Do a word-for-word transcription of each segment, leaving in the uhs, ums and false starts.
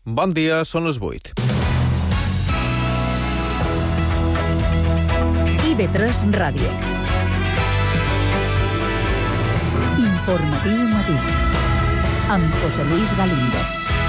Bon dia, són les vuit. I ve tres Ràdio. Informatiu matí. Amb José Luis Galindo.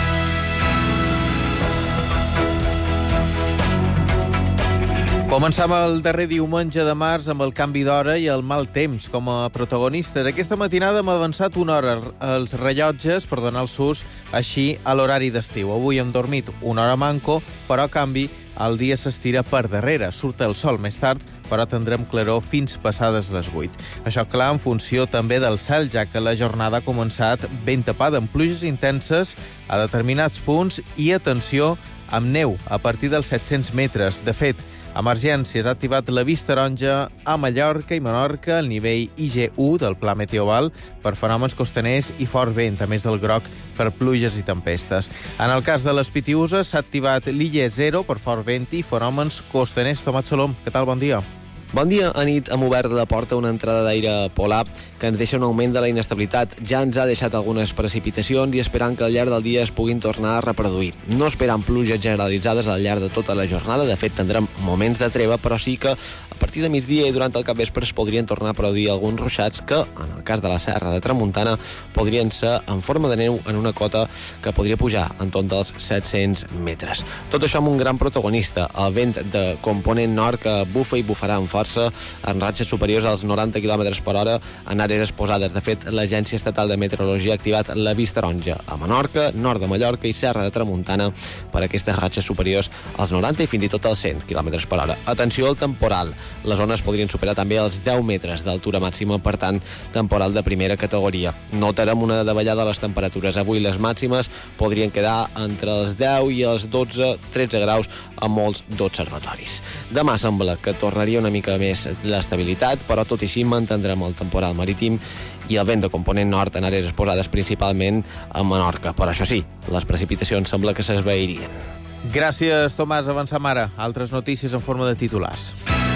Començam el darrer diumenge de març amb el canvi d'hora i el mal temps com a protagonistes. Aquesta matinada hem avançat una hora els rellotges per donar el sus així a l'horari d'estiu. Avui hem dormit una hora manco, però a canvi el dia s'estira per darrere. Surt el sol més tard, però tindrem claror fins passades les vuit. Això, clar, en funció també del cel, ja que la jornada ha començat ben tapada, amb pluges intenses a determinats punts i, atenció, amb neu a partir dels set-cents metres. De fet, Emergències ha activat l'avís taronja a Mallorca i Menorca, al nivell I G u del Pla Meteoval, per fenòmens costaners i fort vent, a més del groc per pluges i tempestes. En el cas de les Pitiüses s'ha activat l'I G E zero per fort vent i fenòmens costaners. Tomat Solom, què tal? Bon dia. Bon dia. A nit hem obert la porta a una entrada d'aire polar que ens deixa un augment de la inestabilitat. Ja ens ha deixat algunes precipitacions i esperant que al llarg del dia es puguin tornar a reproduir. No esperant pluges generalitzades al llarg de tota la jornada. De fet, tindrem moments de treva, però sí que a partir de migdia i durant el capvespre es podrien tornar a produir alguns ruixats que, en el cas de la Serra de Tramuntana, podrien ser en forma de neu en una cota que podria pujar entorn dels set-cents metres. Tot això amb un gran protagonista, el vent de component nord que bufa i bufarà amb força en ratxes superiors als noranta quilòmetres per hora en àrees exposades. De fet, l'Agència Estatal de Meteorologia ha activat l'avís taronja a Menorca, nord de Mallorca i Serra de Tramuntana per aquestes ratxes superiors als noranta i fins i tot als cent quilòmetres per hora. Atenció al temporal. Les ones podrien superar també els deu metres d'altura màxima, per tant, temporal de primera categoria. Notarem una davallada de les temperatures. Avui les màximes podrien quedar entre els deu i els dotze tretze graus a molts d'observatoris. Demà sembla que tornaria una mica més l'estabilitat, però tot i així mantindrem el temporal marítim i el vent de component nord en àrees exposades principalment a Menorca. Però això sí, les precipitacions sembla que s'esvairien. Gràcies, Tomàs. Avançam ara. Altres notícies en forma de titulars.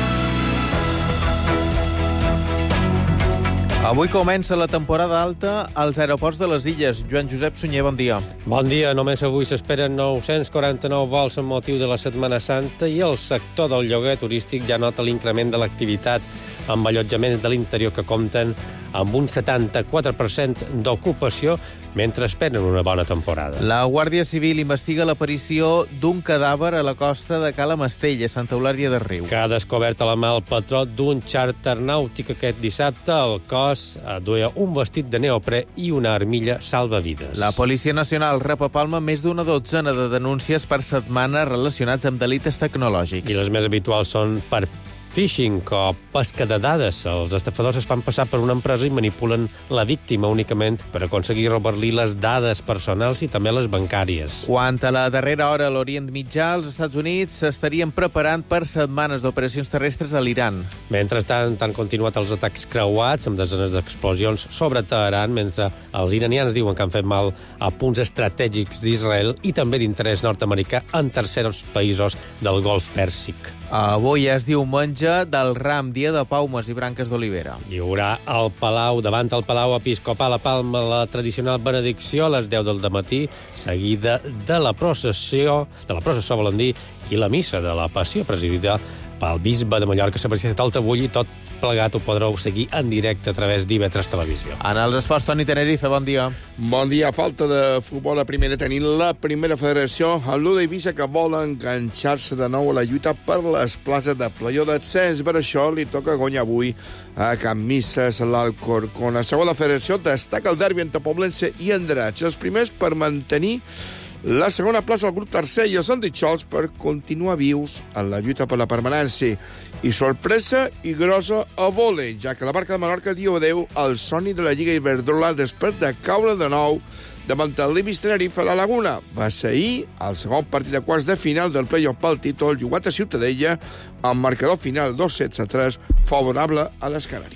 Avui comença la temporada alta als aeroports de les Illes. Joan Josep Sunyer, bon dia. Bon dia. Només avui s'esperen nou-cents quaranta-nou vols amb motiu de la Setmana Santa i el sector del lloguer turístic ja nota l'increment de l'activitat amb allotjaments de l'interior que compten amb un setanta-quatre per cent d'ocupació mentre esperen una bona temporada. La Guàrdia Civil investiga l'aparició d'un cadàver a la costa de Cala Mastella, a Santa Eulària de Riu. Que ha descobert a la mà el patró d'un xàrter nàutic aquest dissabte. El cos duia un vestit de neoprè i una armilla salvavides. La Policia Nacional rep a Palma més d'una dotzena de denúncies per setmana relacionats amb delictes tecnològics. I les més habituals són per phishing o pesca de dades. Els estafadors es fan passar per una empresa i manipulen la víctima únicament per aconseguir robar-li les dades personals i també les bancàries. Quant a la darrera hora a l'Orient Mitjà, els Estats Units s'estarien preparant per setmanes d'operacions terrestres a l'Iran. Mentrestant, han continuat els atacs creuats amb desenes d'explosions sobre Teheran, mentre els iranians diuen que han fet mal a punts estratègics d'Israel i també d'interès nord-americà en tercers països del Golf Pèrsic. Avui és diumenge del Ram, dia de paumes i branques d'olivera. Hi haurà al Palau, davant el Palau Episcopal a Palma, la tradicional benedicció a les deu del matí, seguida de la processió, de la processó, volen dir, i la missa de la Passió, presidida pel bisbe de Mallorca, Sebastià Taltabull, i tot plegat ho podreu seguir en directe a través d'I V tres Televisió. En els esports, Toni Tenerife, bon dia. Bon dia. Falta de futbol a primera. Tenim la primera federació, el l'U de Eivissa, que vol enganxar-se de nou a la lluita per les places de play-off d'ascens. Per això li toca guanyar avui a Can Misses l'Alcorcón. A segona federació destaca el derbi entre Poblense i Andratx. Els primers per mantenir la segona plaça al grup tercer i els enditxols per continuar vius en la lluita per la permanència. I sorpresa i grossa a vòlei, ja que la Barca de Menorca diu adeu al somni de la Lliga Iberdrola després de caure de nou davant el Libis Tenerife a la Laguna. Va ser ahir el segon partit de quarts de final del play-off pel títol jugat a Ciutadella amb marcador final dos sets a tres favorable a les Canàries.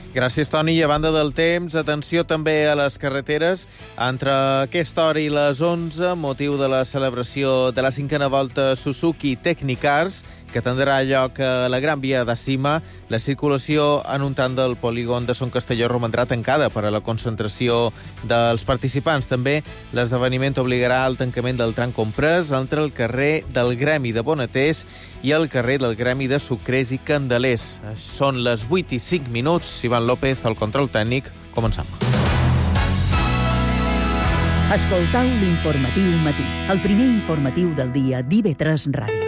Gràcies, Toni. I a banda del temps, atenció també a les carreteres. Entre aquesta hora i les onze, motiu de la celebració de la cinquena volta Suzuki Technicars, que tindrà lloc a la Gran Via de Cima, la circulació en un tram del polígon de Son Castelló romandrà tancada per a la concentració dels participants. També l'esdeveniment obligarà al tancament del tram comprès entre el carrer del Gremi de Bonaters i el carrer del Gremi de Sucrers i Candelers. Són les vuit i cinc minuts. Ivan López, al control tècnic. Comencem. Escoltau l'informatiu matí, el primer informatiu del dia d'I V tres Ràdio.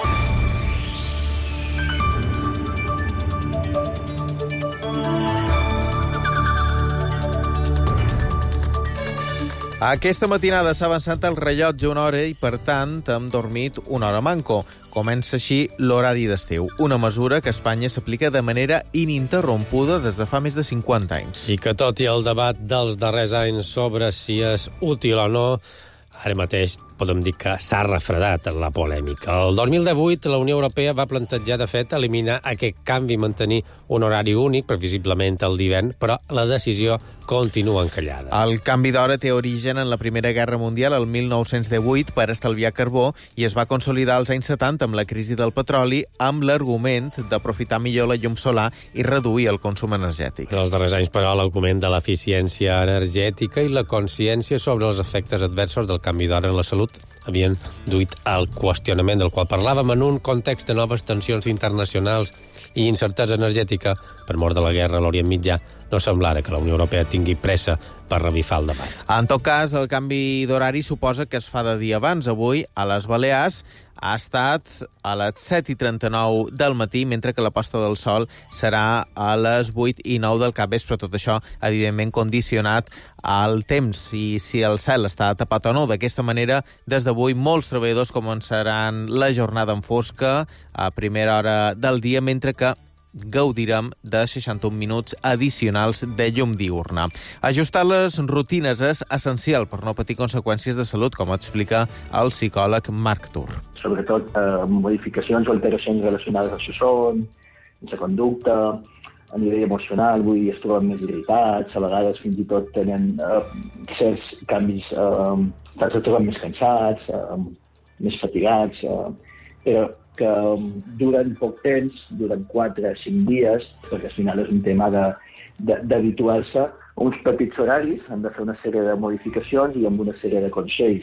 Aquesta matinada s'ha avançat el rellotge una hora i, per tant, hem dormit una hora manco. Comença així l'horari d'estiu, una mesura que a Espanya s'aplica de manera ininterrompuda des de fa més de cinquanta anys. I que tot i el debat dels darrers anys sobre si és útil o no, ara mateix podem dir que s'ha refredat la polèmica. El dos mil divuit la Unió Europea va plantejar, de fet, eliminar aquest canvi i mantenir un horari únic, previsiblement el d'hivern, però la decisió continua encallada. El canvi d'hora té origen en la Primera Guerra Mundial, el mil nou-cents divuit, per estalviar carbó, i es va consolidar als anys setanta amb la crisi del petroli, amb l'argument d'aprofitar millor la llum solar i reduir el consum energètic. En els darrers anys, però, l'augment de l'eficiència energètica i la consciència sobre els efectes adversos del canvi d'hora en la salut havien duit al qüestionament del qual parlàvem en un context de noves tensions internacionals i incertesa energètica per mort de la guerra a l'Orient Mitjà. No semblara que la Unió Europea tingui pressa per revifar el debat. En tot cas, el canvi d'horari suposa que es fa de dia abans. Avui, a les Balears, ha estat a les set i trenta-nou del matí, mentre que la posta del sol serà a les vuit i nou del capvespre. Tot això, evidentment, condicionat al temps i si el cel està tapat o no. D'aquesta manera, des d'avui, molts treballadors començaran la jornada en fosca a primera hora del dia, mentre que gaudirem de seixanta-un minuts addicionals de llum diurna. Ajustar les rutines és essencial per no patir conseqüències de salut, com explica el psicòleg Marc Tur. Sobretot eh, modificacions o alteracions relacionades al son, la conducta, a nivell emocional, avui es troben més irritats, a vegades fins i tot tenen eh, certs canvis, eh, es troben més cansats, eh, més fatigats, eh, però que duren poc temps, duren quatre o cinc dies, perquè al final és un tema de, de, d'habituar-se a uns petits horaris, han de fer una sèrie de modificacions i amb una sèrie de consells.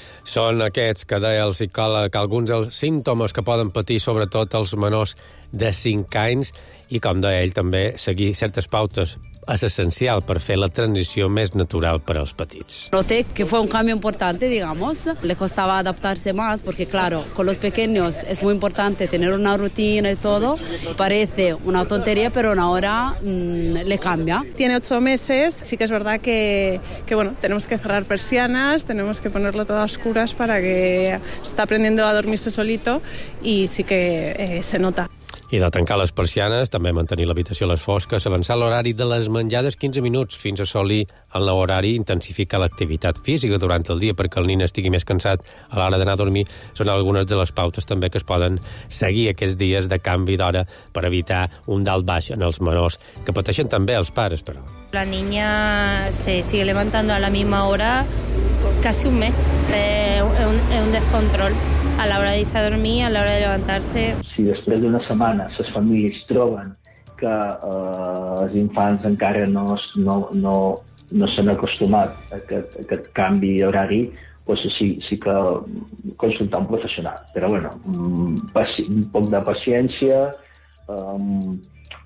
Són aquests que deia el psicòleg alguns dels símptomes que poden patir sobretot els menors de cinc anys i, com deia ell, també seguir certes pautes és essencial per fer la transició més natural per als petits. Noté que fue un cambio importante, digamos. Le costaba adaptarse más porque, claro, con los pequeños es muy importante tener una rutina y todo. Parece una tontería, pero ahora mmm, le cambia. Tiene ocho meses. Sí que es verdad que, que, bueno, tenemos que cerrar persianas, tenemos que ponerlo todo a oscuras para que está aprendiendo a dormirse solito y sí que eh, se nota. I de tancar les persianes, també mantenir l'habitació a les fosques, avançar l'horari de les menjades quinze minuts fins a assolir el nou horari, intensificar l'activitat física durant el dia perquè el nin estigui més cansat a l'hora d'anar a dormir. Són algunes de les pautes també que es poden seguir aquests dies de canvi d'hora per evitar un dalt baix en els menors, que pateixen també els pares, però. La niña se sigue levantando a la misma hora casi un mes. Es un, es un descontrol a la hora de irse a dormir, a la hora de levantarse. Si després d'una setmana les famílies troben que eh, els infants encara no, no, no, no s'han acostumat a aquest, a aquest canvi d'horari, pues sí, sí que consultar un professional. Però bueno, un poc de paciència, um,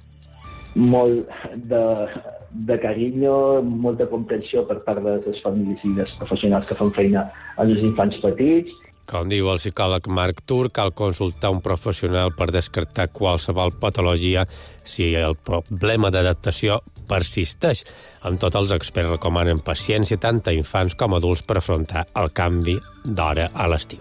molt de, de carinyo, molta comprensió per part de les famílies i dels professionals que fan feina amb els infants petits. Com diu el psicòleg Marc Tur, cal consultar un professional per descartar qualsevol patologia si el problema d'adaptació persisteix. Amb tot, els experts recomanen paciència tant a infants com a adults per afrontar el canvi d'hora a l'estiu.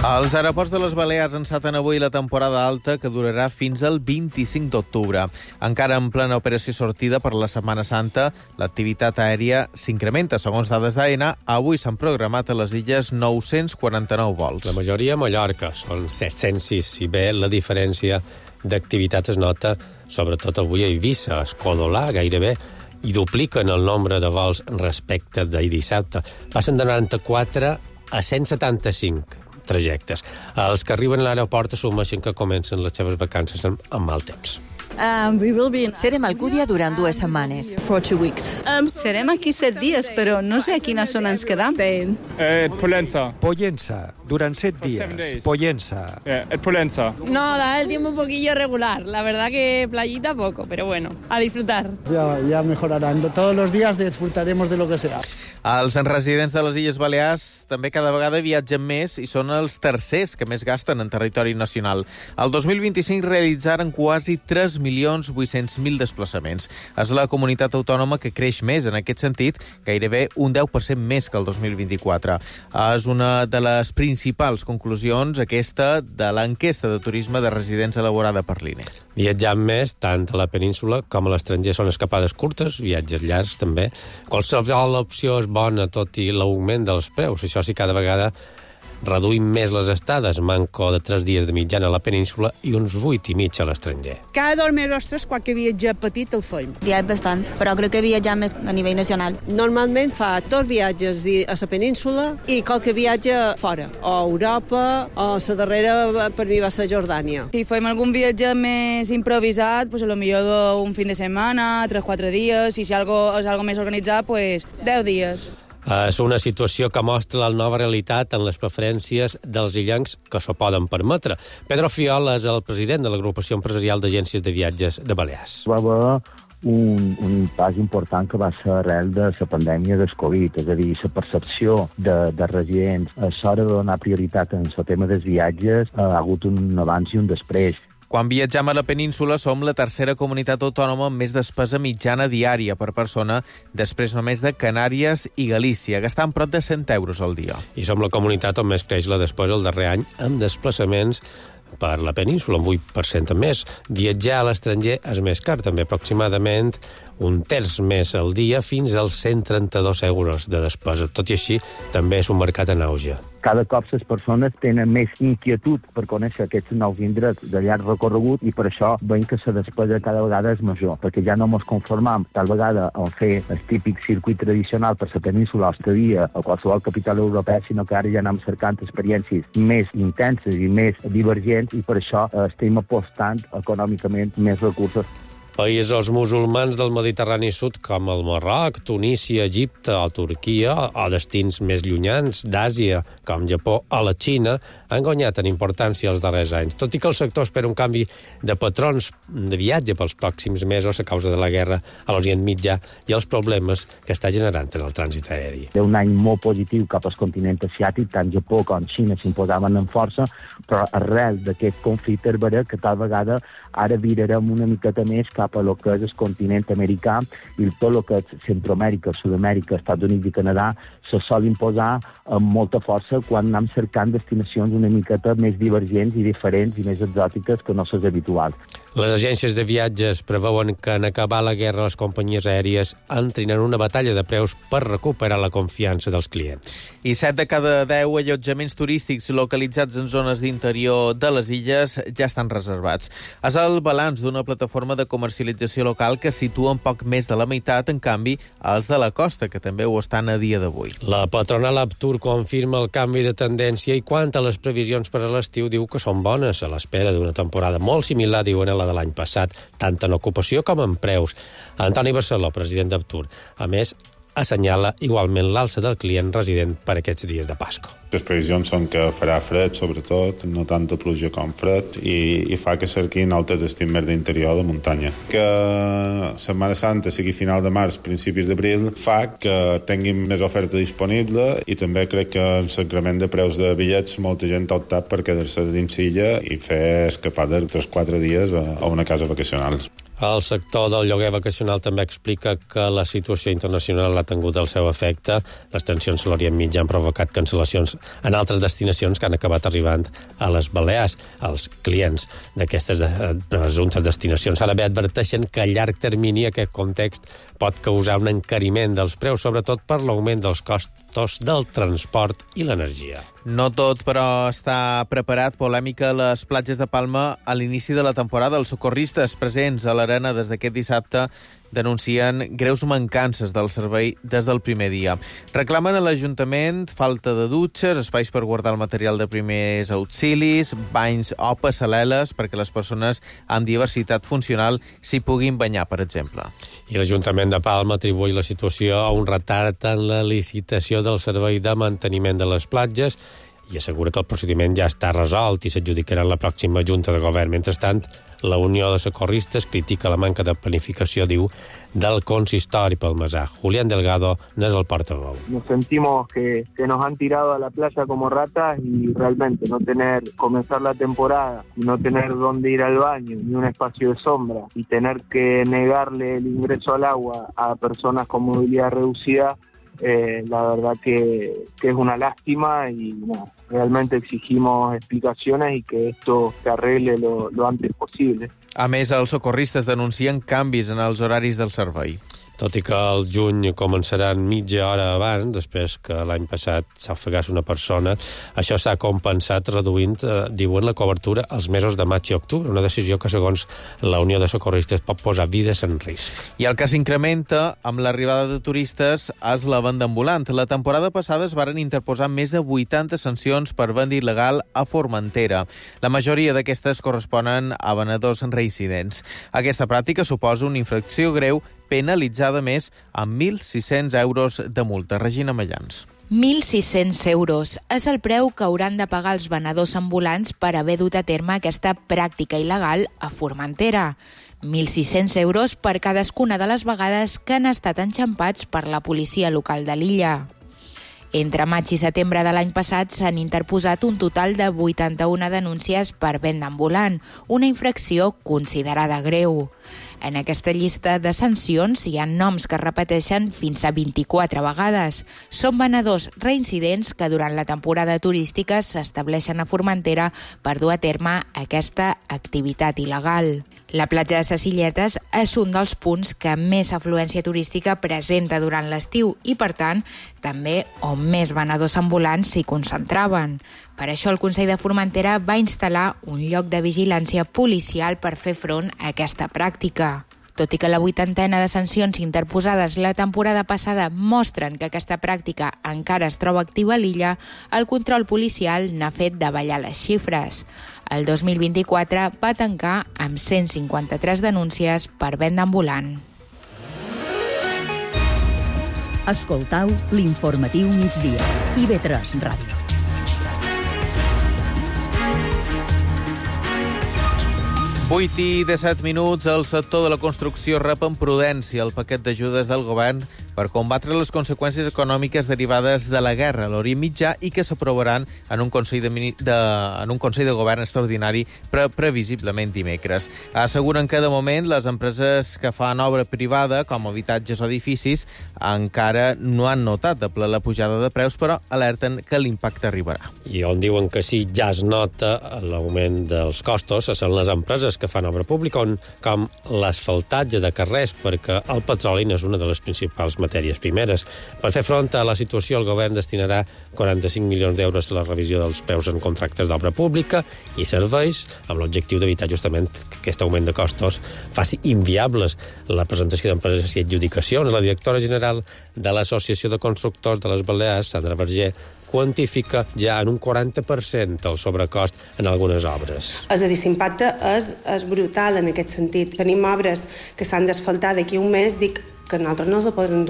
Els aeroports de les Balears enceten avui la temporada alta que durarà fins al vint-i-cinc d'octubre. Encara en plena operació sortida per la Setmana Santa, l'activitat aèria s'incrementa. Segons dades d'AENA, avui s'han programat a les illes nou-cents quaranta-nou vols. La majoria a Mallorca, són set-cents sis. Si bé la diferència d'activitat es nota, sobretot avui a Eivissa, a Escodolà, gairebé i dupliquen el nombre de vols respecte d'ahir dissabte. Passen de noranta-quatre a cent setanta-cinc trajectes. Els que arriben a l'aeroport assumeixen que comencen les seves vacances amb, amb mal temps. Um, we will be in... Serem a Alcúdia durant dues setmanes. For two weeks. Um, serem aquí set dies, però no sé a quina zona ens quedam. Eh, Pollença. Pollença, durant set dies. Pollença. Eh, el Pollença. No, da el tiempo un poquillo regular. La verdad que playita poco, pero bueno, a disfrutar. Ya, ya mejorarán. Todos los días disfrutaremos de lo que sea. Els residents de les Illes Balears també cada vegada viatgen més i són els tercers que més gasten en territori nacional. El dos mil vint-i-cinc realitzaren quasi tres milions vuit-cents mil desplaçaments. És la comunitat autònoma que creix més en aquest sentit, gairebé un deu per cent més que el dos mil vint-i-quatre. És una de les principals conclusions, aquesta, de l'enquesta de turisme de residents elaborada per l'I N E. Viatjant més, tant a la península com a l'estranger, són escapades curtes, viatges llargs també. Qualsevol opció és bona, tot i l'augment dels preus. Això sí, cada vegada reduïm més les estades, manco de tres dies de mitjana a la península i uns vuit i mig a l'estranger. Cada dos mesos, tres, qualque viatge petit el feim. Viatge bastant, però crec que viatjar més a nivell nacional. Normalment fa dos viatges a la península i qualque viatge fora, o a Europa, o la darrera per mi va ser Jordània. Si fem algun viatge més improvisat, pues a lo millor d'un fin de setmana, tres o quatre dies, i si algo, és algo més organitzat, pues deu dies. És una situació que mostra la nova realitat en les preferències dels illencs que s'ho poden permetre. Pedro Fiol és el president de l'Agrupació Empresarial d'Agències de Viatges de Balears. Va haver un, un pas important que va ser arrel de la pandèmia del Covid, és a dir, la percepció de, de residents a l'hora de donar prioritat en el tema dels viatges ha hagut un abans i un després. Quan viatjam a la península som la tercera comunitat autònoma amb més despesa mitjana diària per persona, després només de Canàries i Galícia, gastant prop de cent euros al dia. I som la comunitat on més creix la despesa el darrer any amb desplaçaments per la península, un vuit per cent més. Viatjar a l'estranger és més car, també aproximadament un terç més al dia, fins als cent trenta-dos euros de despesa. Tot i així, també és un mercat en auge. Cada cop les persones tenen més inquietud per conèixer aquests nous indrets de llarg recorregut i per això veiem que la despesa cada vegada és major, perquè ja no ens conformam tal vegada en fer el típic circuit tradicional per la península o estadía a qualsevol capital europea, sinó que ara ja anem cercant experiències més intenses i més divergents i per això eh, estem apostant econòmicament més recursos. Països musulmans del Mediterrani Sud, com el Marroc, Tunísia, Egipte o Turquia, o destins més llunyans d'Àsia, com Japó o la Xina, han guanyat en importància els darrers anys. Tot i que el sector espera un canvi de patrons de viatge pels pròxims mesos a causa de la guerra a l'Orient Mitjà i els problemes que està generant en el trànsit aeri. Té un any molt positiu cap al continent asiàtic, tant Japó com Xina s'imposaven en força, però arrel d'aquest conflicte és vera que tal vegada ara virarem una miqueta més cap a lo que és el continent americà i tot el que és Centroamèrica, Sud-amèrica, Estats Units i Canadà se sol imposar amb molta força quan anem cercant destinacions una miqueta més divergents i diferents i més exòtiques que no són habituals. Les agències de viatges preveuen que en acabar la guerra les companyies aèries entrin en una batalla de preus per recuperar la confiança dels clients. I set de cada deu allotjaments turístics localitzats en zones d'interior de les illes ja estan reservats. És el balanç d'una plataforma de comercialització local que situa un poc més de la meitat, en canvi, els de la costa, que també ho estan a dia d'avui. La patronal Aptur confirma el canvi de tendència i quant a les previsions per a l'estiu diu que són bones a l'espera d'una temporada molt similar, diuen, a la de l'any passat, tant en ocupació com en preus. Antoni Barceló, president d'Aptur, a més, assenyala igualment l'alça del client resident per aquests dies de Pasco. Les previsions són que farà fred, sobretot, no tanta pluja com fred, i, i fa que cerquin altres destins més d'interior de muntanya. Que Setmana Santa sigui final de març, principis d'abril, fa que tinguin més oferta disponible i també crec que en l'increment de preus de bitllets molta gent ha optat per quedar-se dins l'illa i fer escapades tres o quatre dies a una casa vacacional. El sector del lloguer vacacional també explica que la situació internacional ha tingut el seu efecte. Les tensions a l'Orient Mitjà han provocat cancel·lacions en altres destinacions que han acabat arribant a les Balears. Els clients d'aquestes presumptes destinacions ara bé adverteixen que a llarg termini aquest context pot causar un encariment dels preus, sobretot per l'augment dels costos del transport i l'energia. No tot, però, està preparat. Polèmica a les platges de Palma a l'inici de la temporada. Els socorristes presents a l'arena des d'aquest dissabte denuncien greus mancances del servei des del primer dia. Reclamen a l'Ajuntament falta de dutxes, espais per guardar el material de primers auxilis, banys o passarel·les perquè les persones amb diversitat funcional s'hi puguin banyar, per exemple. I l'Ajuntament de Palma atribueix la situació a un retard en la licitació del servei de manteniment de les platges i assegura que el procediment ja està resolt i s'adjudicarà en la pròxima Junta de Govern. Mentrestant, la Unió de Socorristes critica la manca de planificació, diu, del consistori palmesà. Julián Delgado n'és el portaveu. Nos sentimos que, que nos han tirado a la playa como ratas y realmente no tener, comenzar la temporada, no tener dónde ir al baño, ni un espacio de sombra, y tener que negarle el ingreso al agua a personas con movilidad reducida, Eh, la verdad que, que es una lástima y no, realmente exigimos explicaciones y que esto se arregle lo, lo antes posible. A més, els socorristes denuncien canvis en els horaris del servei. Tot i que el juny començaran mitja hora abans, després que l'any passat s'ofegàs una persona, això s'ha compensat reduint, eh, diuen, la cobertura als mesos de maig i octubre, una decisió que, segons la Unió de Socorristes, pot posar vides en risc. I el que s'incrementa amb l'arribada de turistes és la venda ambulant. La temporada passada es varen interposar més de vuitanta sancions per venda il·legal a Formentera. La majoria d'aquestes corresponen a venedors reincidents. Aquesta pràctica suposa una infracció greu penalitzada més amb mil sis-cents euros de multa. Regina Mallans. mil sis-cents euros és el preu que hauran de pagar els venedors ambulants per haver dut a terme aquesta pràctica il·legal a Formentera. mil sis-cents euros per cadascuna de les vegades que han estat enxampats per la policia local de l'illa. Entre maig i setembre de l'any passat s'han interposat un total de vuitanta-una denúncies per venda ambulant, una infracció considerada greu. En aquesta llista de sancions hi ha noms que es repeteixen fins a vint-i-quatre vegades. Són venedors reincidents que durant la temporada turística s'estableixen a Formentera per dur a terme aquesta activitat il·legal. La platja de ses Illetes és un dels punts que més afluència turística presenta durant l'estiu i, per tant, també on més venedors ambulants s'hi concentraven. Per això el Consell de Formentera va instal·lar un lloc de vigilància policial per fer front a aquesta pràctica. Tot i que la vuitantena de sancions interposades la temporada passada mostren que aquesta pràctica encara es troba activa a l'illa, el control policial n'ha fet davallar les xifres. El dos mil vint-i-quatre va tancar amb cent cinquanta-tres denúncies per venda ambulant. Escoltau l'informatiu migdia. I ve tres Ràdio. vuit i disset minuts, el sector de la construcció rep amb prudència el paquet d'ajudes del govern per combatre les conseqüències econòmiques derivades de la guerra a l'Orient Mitjà i que s'aprovaran en un Consell de, de, en un Consell de Govern extraordinari pre previsiblement dimecres. Asseguren que, de moment, les empreses que fan obra privada, com habitatges o edificis, encara no han notat de ple la pujada de preus, però alerten que l'impacte arribarà. I on diuen que sí, ja es nota l'augment dels costos, són les empreses que fan obra pública, on, com l'asfaltatge de carrers, perquè el petroli és una de les principals matèries primeres. Per fer front a la situació, el govern destinarà quaranta-cinc milions d'euros a la revisió dels preus en contractes d'obra pública i serveis, amb l'objectiu d'evitar justament que aquest augment de costos faci inviables la presentació d'empreses i adjudicacions. La directora general de l'Associació de Constructors de les Balears, Sandra Verger, quantifica ja en un quaranta per cent el sobrecost en algunes obres. És a dir, l'impacte és, és brutal en aquest sentit. Tenim obres que s'han d'asfaltar d'aquí un mes, dic que nosaltres no se podrem dur,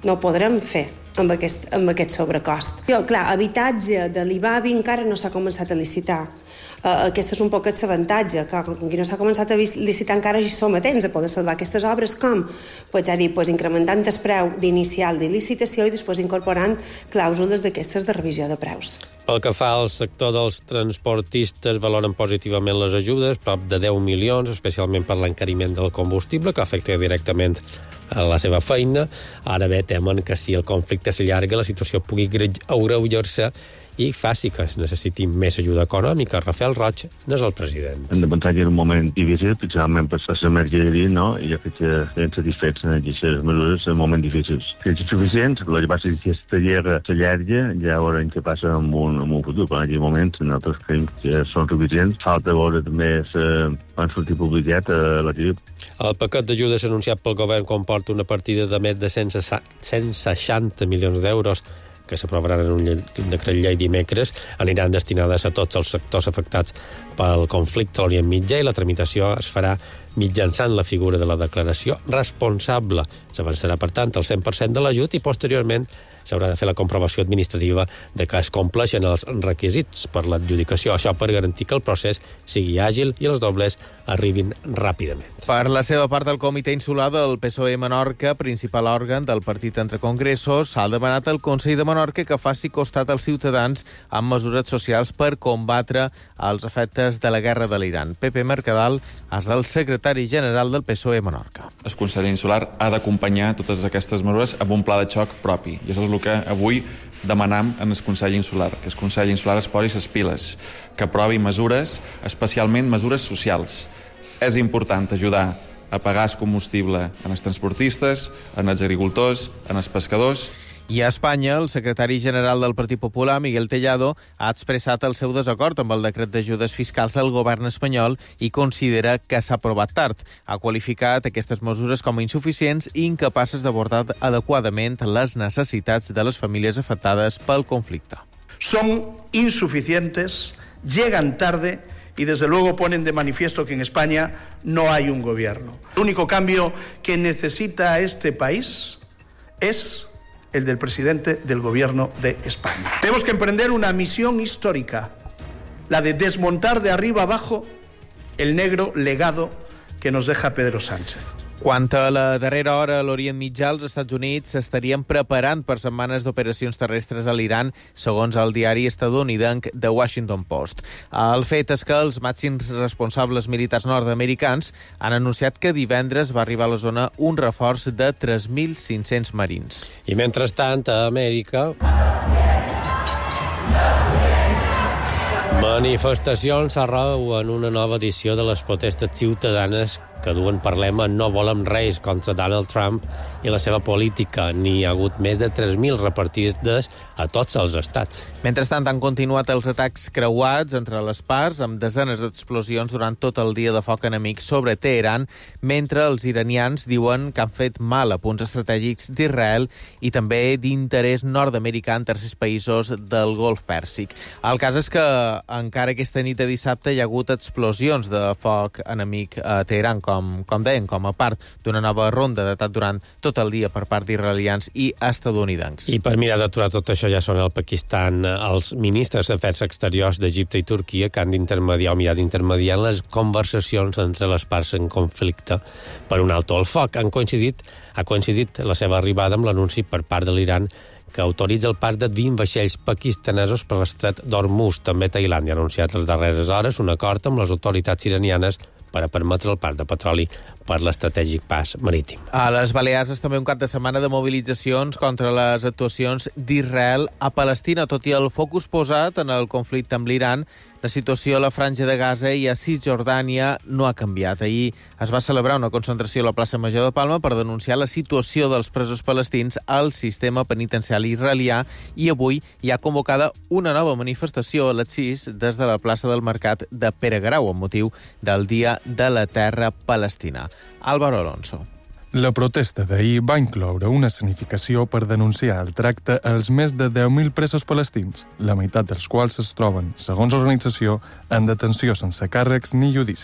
no ho podrem fer amb aquest, amb aquest sobrecost. Jo, clar, habitatge de l'I B A B I encara no s'ha començat a licitar. Uh, aquest és un poc l'avantatge, que com que no s'ha començat a licitar encara ja som a temps a poder salvar aquestes obres, com? Pues ja dir, pues, incrementant el preu d'inicial de licitació i després incorporant clàusules d'aquestes de revisió de preus. Pel que fa al sector dels transportistes, valoren positivament les ajudes, prop de deu milions, especialment per l'encariment del combustible, que afecta directament a la seva feina. Ara bé, temen que si el conflicte s'allarga, la situació pugui agreujar-se i faci que es necessiti més ajuda econòmica. Rafael Roig n'és el president. Hem de pensar que en un moment difícil, especialment per la mercaderia, no? I jo crec que estem satisfets en aquestes mesures en moments difícils. Que és insuficient, el que passa és que aquesta guerra s'allarga, ja veurem què passa en un, en un futur, però en aquest moment nosaltres creiem que són suficients. Falta veure també quan surti publicat a la T V. El paquet d'ajudes anunciat pel govern comporta una partida de més de cent seixanta milions d'euros que s'aprovaran en un decret llei dimecres, aniran destinades a tots els sectors afectats pel conflicte a l'Orient Mitjà i la tramitació es farà mitjançant la figura de la declaració responsable. S'avançarà, per tant, el cent per cent de l'ajut i, posteriorment, s'haurà de fer la comprovació administrativa de que es compleixen els requisits per l'adjudicació. Això per garantir que el procés sigui àgil i els dobles arribin ràpidament. Per la seva part, el Comitè Insular del P S O E Menorca, principal òrgan del partit entre congressos, ha demanat al Consell de Menorca que faci costat als ciutadans amb mesures socials per combatre els efectes de la guerra de l'Iran. Pepe Mercadal és el secretari general del P S O E Menorca. El Consell Insular ha d'acompanyar totes aquestes mesures amb un pla de xoc propi. I això és el que avui demanam en el Consell Insular, que el Consell Insular es posi les piles, que aprovi mesures, especialment mesures socials. És important ajudar a pagar el combustible en els transportistes, en els agricultors, en els pescadors. I a Espanya, el secretari general del Partit Popular, Miguel Tellado, ha expressat el seu desacord amb el decret d'ajudes fiscals del govern espanyol i considera que s'ha aprovat tard. Ha qualificat aquestes mesures com a insuficients i incapaces d'abordar adequadament les necessitats de les famílies afectades pel conflicte. Son insuficientes, llegan tarde y desde luego ponen de manifiesto que en España no hay un gobierno. El único cambio que necesita este país es el del presidente del gobierno de España. Tenemos que emprender una misión histórica, la de desmontar de arriba abajo el negro legado que nos deja Pedro Sánchez. Quant a la darrera hora a l'Orient Mitjà, els Estats Units s'estarien preparant per setmanes d'operacions terrestres a l'Iran, segons el diari estadounidenc The Washington Post. El fet és que els màxims responsables militars nord-americans han anunciat que divendres va arribar a la zona un reforç de tres mil cinc-cents marins. I mentrestant, a Amèrica... manifestacions arreu en una nova edició de les protestes ciutadanes que duen per lema "No volem res" contra Donald Trump i la seva política. N'hi ha hagut més de tres mil repartides a tots els estats. Mentrestant, han continuat els atacs creuats entre les parts, amb desenes d'explosions durant tot el dia de foc enemic sobre Teheran, mentre els iranians diuen que han fet mal a punts estratègics d'Israel i també d'interès nord-americà en tercers països del Golf Pèrsic. El cas és que encara aquesta nit de dissabte hi ha hagut explosions de foc enemic a Teheran, com, com deien, com a part d'una nova ronda d'atac durant tot el dia per part d'israelians i estadounidencs. I per mirar d'aturar tot això ja són al Pakistan els ministres d'Afers Exteriors d'Egipte i Turquia que han d'intermediar o mirar d'intermediar les conversacions entre les parts en conflicte per un alto al foc. Han coincidit, ha coincidit la seva arribada amb l'anunci per part de l'Iran que autoritza el pas de vint vaixells pakistanesos per l'estret d'Hormuz. També Tailàndia ha anunciat les darreres hores un acord amb les autoritats iranianes per a permetre el pas de petroli per l'estratègic pas marítim. A les Balears és també un cap de setmana de mobilitzacions contra les actuacions d'Israel a Palestina. Tot i el focus posat en el conflicte amb l'Iran, la situació a la Franja de Gaza i a Cisjordània no ha canviat. Ahir es va celebrar una concentració a la plaça Major de Palma per denunciar la situació dels presos palestins al sistema penitenciari israelià i avui hi ha convocada una nova manifestació a les sis des de la plaça del Mercat de Pere Guerau amb motiu del Dia de la Terra Palestina. Álvaro Alonso. La protesta d'ahir va incloure una escenificació per denunciar el tracte als més de deu mil presos palestins, la meitat dels quals es troben, segons l'organització, en detenció sense càrrecs ni judici.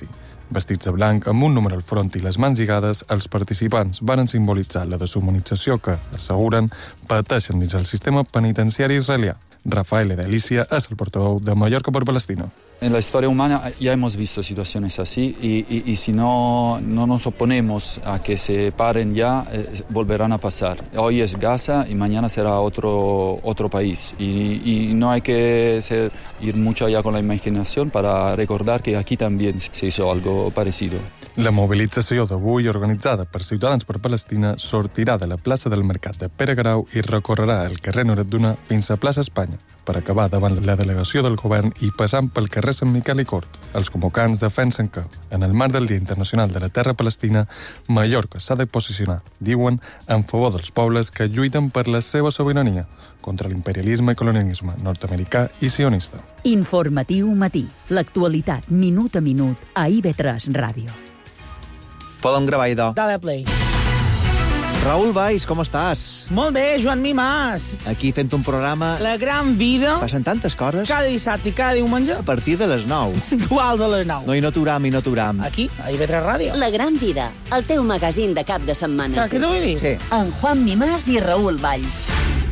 Vestits de blanc, amb un número al front i les mans lligades, els participants van simbolitzar la deshumanització que, asseguren, pateixen dins el sistema penitenciari israelià. Rafael Delicia es el portavoz de Mallorca por Palestina. En la historia humana ya hemos visto situaciones así y, y, y si no, no nos oponemos a que se paren ya, eh, volverán a pasar. Hoy es Gaza y mañana será otro, otro país. Y, y no hay que ser, ir mucho allá con la imaginación para recordar que aquí también se hizo algo parecido. La mobilització d'avui, organitzada per Ciutadans per Palestina, sortirà de la plaça del Mercat de Pere Grau i recorrerà el carrer Noret Duna fins a plaça Espanya, per acabar davant la delegació del govern i passant pel carrer Sant Miquel i Cort. Els convocants defensen que, en el marc del Dia Internacional de la Terra Palestina, Mallorca s'ha de posicionar, diuen, en favor dels pobles que lluiten per la seva sobirania, contra l'imperialisme i colonialisme nord-americà i sionista. Informatiu matí. L'actualitat minut a minut a I V tres Ràdio. Podem gravar, idò. Dale play. Raül Valls, com estàs? Molt bé, Joan Mimàs. Aquí fent un programa... La gran vida. Passen tantes coses. Cada dissabte i cada diumenge. A partir de les nou. Dual de les nou. No, i no t'uram, i no t'uram. Aquí, a I V tres Ràdio. La gran vida, el teu magazín de cap de setmana. Saps què t'ho vull dir? Sí. En Juan Mimàs i Raül Valls.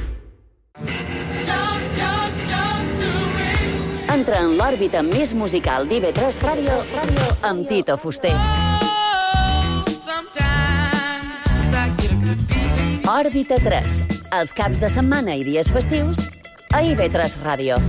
Entra en l'òrbita més musical d'I V tres Ràdio amb Tito Fuster. Òrbita tres, els caps de setmana i dies festius a I V tres Ràdio.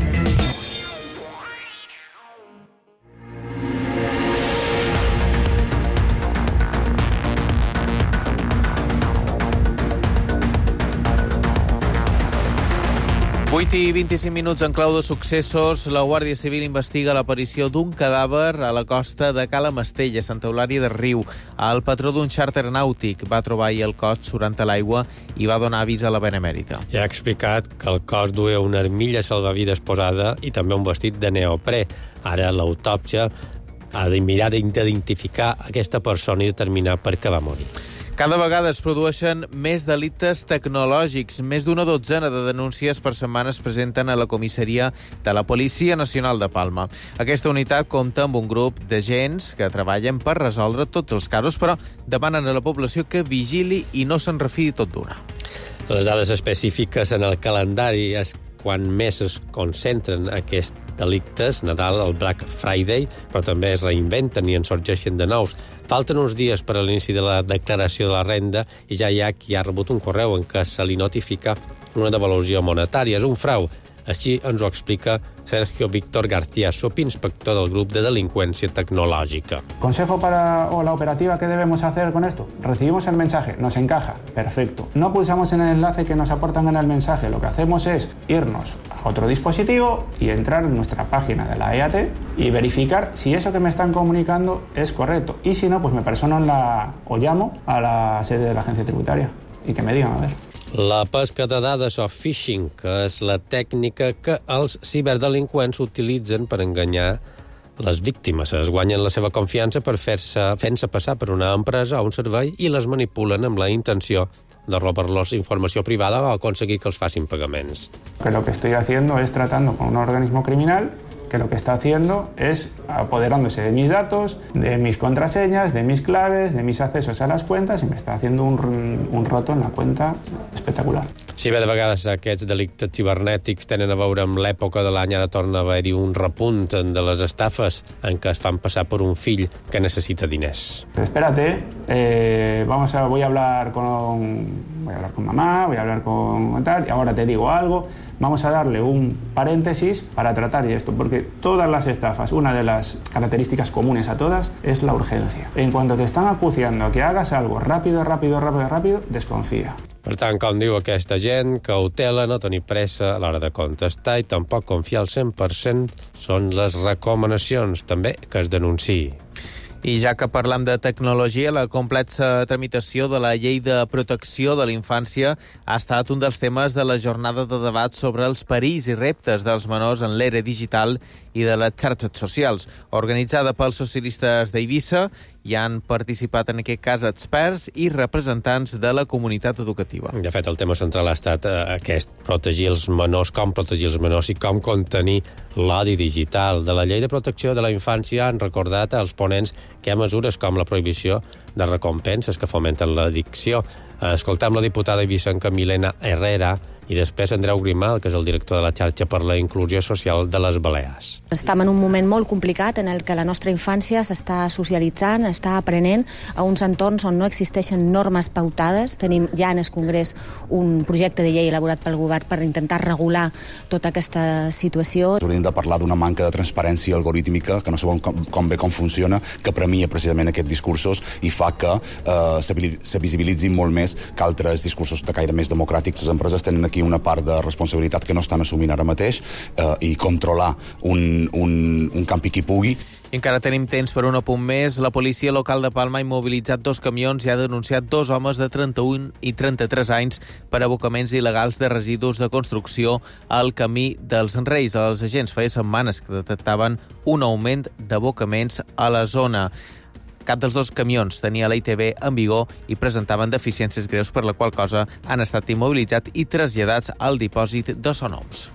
vuit i vint-i-cinc minuts en clau de successos. La Guàrdia Civil investiga l'aparició d'un cadàver a la costa de Cala Mastella, Santa Eulària de Riu. El patró d'un xàrter nàutic va trobar ahir el cos surant a l'aigua i va donar avís a la Benemèrita. Ja ha explicat que el cos duia una armilla salvavides posada i també un vestit de neoprè. Ara l'autòpsia ha de mirar d'identificar aquesta persona i determinar per què va morir. Cada vegada es produeixen més delictes tecnològics. Més d'una dotzena de denúncies per setmana es presenten a la comissaria de la Policia Nacional de Palma. Aquesta unitat compta amb un grup d'agents que treballen per resoldre tots els casos, però demanen a la població que vigili i no se'n refiï tot d'una. Les dades específiques en el calendari és quan més es concentren aquests delictes, Nadal, el Black Friday, però també es reinventen i en sorgeixen de nous. Falten uns dies per a l'inici de la declaració de la renda i ja hi ha qui ha rebut un correu en què se li notifica una devaluació monetària. És un frau. Així ens ho explica Sergio Víctor García, subinspector del grup de delincuencia tecnológica. ¿Consejo para o la operativa qué debemos hacer con esto? Recibimos el mensaje, nos encaja, perfecto. No pulsamos en el enlace que nos aportan en el mensaje, lo que hacemos es irnos a otro dispositivo y entrar en nuestra página de la E A T y verificar si eso que me están comunicando es correcto. Y si no, pues me persono en la, o llamo a la sede de la agencia tributaria y que me digan, a ver. La pesca de dades o phishing, que és la tècnica que els ciberdelinqüents utilitzen per enganyar les víctimes. Es guanyen la seva confiança per fer-se fent-se passar per una empresa o un servei i les manipulen amb la intenció de robar-los informació privada o aconseguir que els facin pagaments. Que lo que estoy haciendo es tratando con un organismo criminal que lo que está haciendo es apoderándose de mis datos, de mis contraseñas, de mis claves, de mis accesos a las cuentas y me está haciendo un, un roto en la cuenta espectacular. Si bé de vegades aquests delictes cibernètics tenen a veure amb l'època de l'any, ara torna a haver-hi un repunt de les estafes en què es fan passar per un fill que necessita diners. Espérate, eh, vamos a, voy a hablar con, voy a hablar con mamá, voy a hablar con tal, y ahora te digo algo. Vamos a darle un paréntesis para tratar de esto, porque todas las estafas, una de las características comunes a todas es la urgencia. En cuanto te están acuciando a que hagas algo rápido, rápido, rápido, rápido, desconfía. Per tant, com diu aquesta gent, cautela, no tenir pressa a l'hora de contestar i tampoc confiar al cent per cent són les recomanacions, també que es denunciï. I ja que parlam de tecnologia, la complexa tramitació de la Llei de Protecció de la Infància ha estat un dels temes de la jornada de debat sobre els perills i reptes dels menors en l'era digital i de les xarxes socials. Organitzada pels socialistes d'Eivissa Hi han participat en aquest cas experts i representants de la comunitat educativa. De fet, el tema central ha estat eh, aquest, protegir els menors, com protegir els menors i com contenir l'odi digital. De la llei de protecció de la infància han recordat als ponents que hi ha mesures com la prohibició de recompenses que fomenten l'addicció. Escoltem la diputada eivissenca Milena Herrera i després Andreu Grimal, que és el director de la xarxa per la inclusió social de les Balears. Estem en un moment molt complicat en el que la nostra infància s'està socialitzant, està aprenent a uns entorns on no existeixen normes pautades. Tenim ja en el Congrés un projecte de llei elaborat pel govern per intentar regular tota aquesta situació. Hauríem de parlar d'una manca de transparència algorítmica, que no sabem com, com bé com funciona, que premia precisament aquests discursos i fa que eh, se visibilitzin molt més que altres discursos de caire més democràtics. Les empreses tenen aquí una part de responsabilitat que no estan assumint ara mateix eh, i controlar un, un, un campi qui pugui. I encara tenim temps per un apunt més. La policia local de Palma ha immobilitzat dos camions i ha denunciat dos homes de trenta-un i trenta-tres anys per abocaments il·legals de residus de construcció al camí dels Reis. Els agents feia setmanes que detectaven un augment d'abocaments a la zona. Cap dels dos camions tenia la I T B en vigor i presentaven deficiències greus, per la qual cosa han estat immobilitzats i traslladats al dipòsit de Sonoms.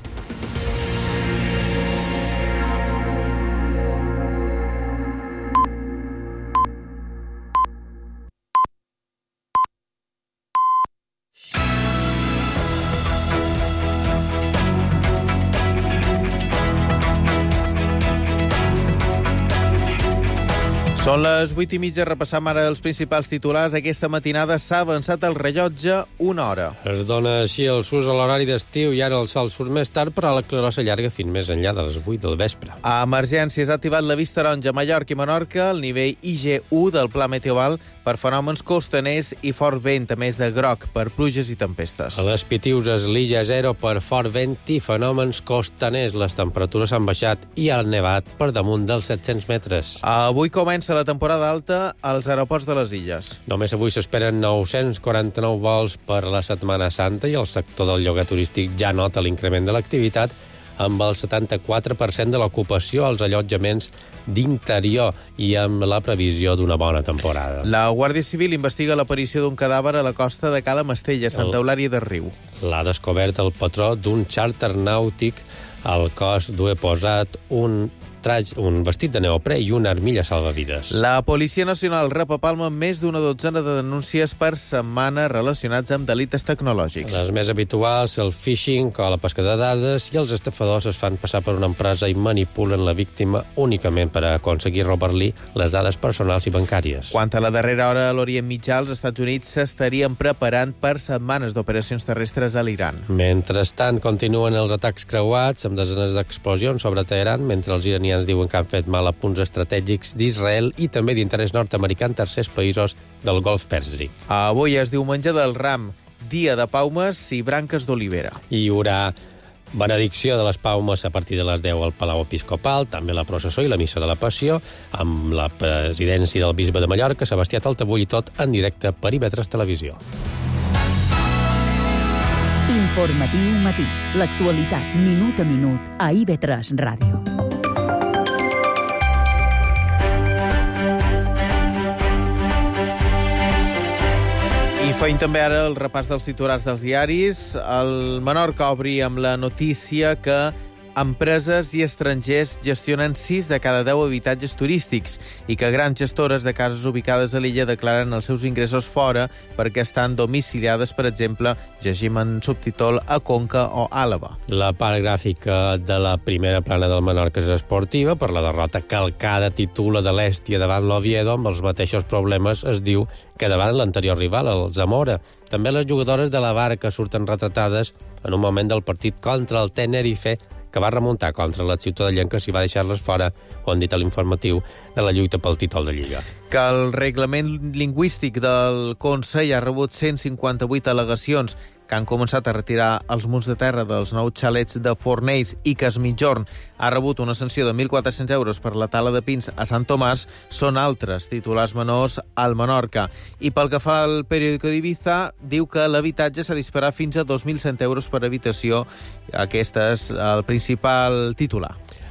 Són les vuit i mitja, repassam ara els principals titulars. Aquesta matinada s'ha avançat el rellotge una hora. Es dona així el sus a l'horari d'estiu i ara el sol surt més tard, però la claror s'allarga fins més enllà de les vuit del vespre. A Emergències ha activat l'avís taronja a Mallorca i Menorca, el nivell I G u del Pla Meteoval per fenòmens costaners i fort vent, a més de groc per pluges i tempestes. A les Pitiuses, l'Illa zero per fort vent i fenòmens costaners. Les temperatures han baixat i han nevat per damunt dels set-cents metres. Avui comença la temporada alta als aeroports de les Illes. Només avui s'esperen nou-cents quaranta-nou vols per la Setmana Santa i el sector del lloguer turístic ja nota l'increment de l'activitat amb el setanta-quatre per cent de l'ocupació als allotjaments d'interior i amb la previsió d'una bona temporada. La Guàrdia Civil investiga l'aparició d'un cadàver a la costa de Cala Mestella, Santa Eulària de Riu. L'ha descobert el patró d'un xàrter nàutic. Al cos duia posat un traje, un vestit de neoprè i una armilla salvavides. La Policia Nacional rep a Palma més d'una dotzena de denúncies per setmana relacionats amb delictes tecnològics. Les més habituals, el phishing o la pesca de dades, i els estafadors es fan passar per una empresa i manipulen la víctima únicament per aconseguir robar-li les dades personals i bancàries. Quant a la darrera hora a l'Orient Mitjà, els Estats Units s'estarien preparant per setmanes d'operacions terrestres a l'Iran. Mentrestant, continuen els atacs creuats amb desenes d'explosions sobre Teheran, mentre els iranians diuen que han fet mal a punts estratègics d'Israel i també d'interès nord-americà en tercers països del Golf Pèrsic. Avui és diumenge del Ram, dia de paumes i branques d'olivera. Hi haurà benedicció de les paumes a partir de les deu al Palau Episcopal, també la processó i la missa de la Passió, amb la presidència del bisbe de Mallorca, Sebastià Taltabull, i tot en directe per I V tres Televisió. Informatiu matí. L'actualitat minut a minut a I V tres Ràdio. I feim també ara el repàs dels titulars dels diaris. El Menorca obri amb la notícia que empreses i estrangers gestionen sis de cada deu habitatges turístics i que grans gestores de cases ubicades a l'illa declaren els seus ingressos fora perquè estan domiciliades, per exemple, llegim en subtítol, a Conca o Àlava. La part gràfica de la primera plana del Menorca és esportiva per la derrota calcada titula de l'Èstia davant l'Oviedo amb els mateixos problemes, es diu, que davant l'anterior rival, el Zamora. També les jugadores de la Barca surten retratades en un moment del partit contra el Tenerife, que va remuntar contra la ciutadallenques i va deixar-les fora, ho han dit a l'informatiu, de la lluita pel títol de Lliga. Que el reglament lingüístic del Consell ha rebut cent cinquanta-vuit al·legacions que han començat a retirar els murs de terra dels nous xalets de Fornells i que es Mitjorn ha rebut una sanció de mil quatre-cents euros per la tala de pins a Sant Tomàs, són altres titulars menors al Menorca. I pel que fa al periòdico d'Ibiza, diu que l'habitatge s'ha disparat fins a dos mil cent euros per habitació. Aquest és el principal titular.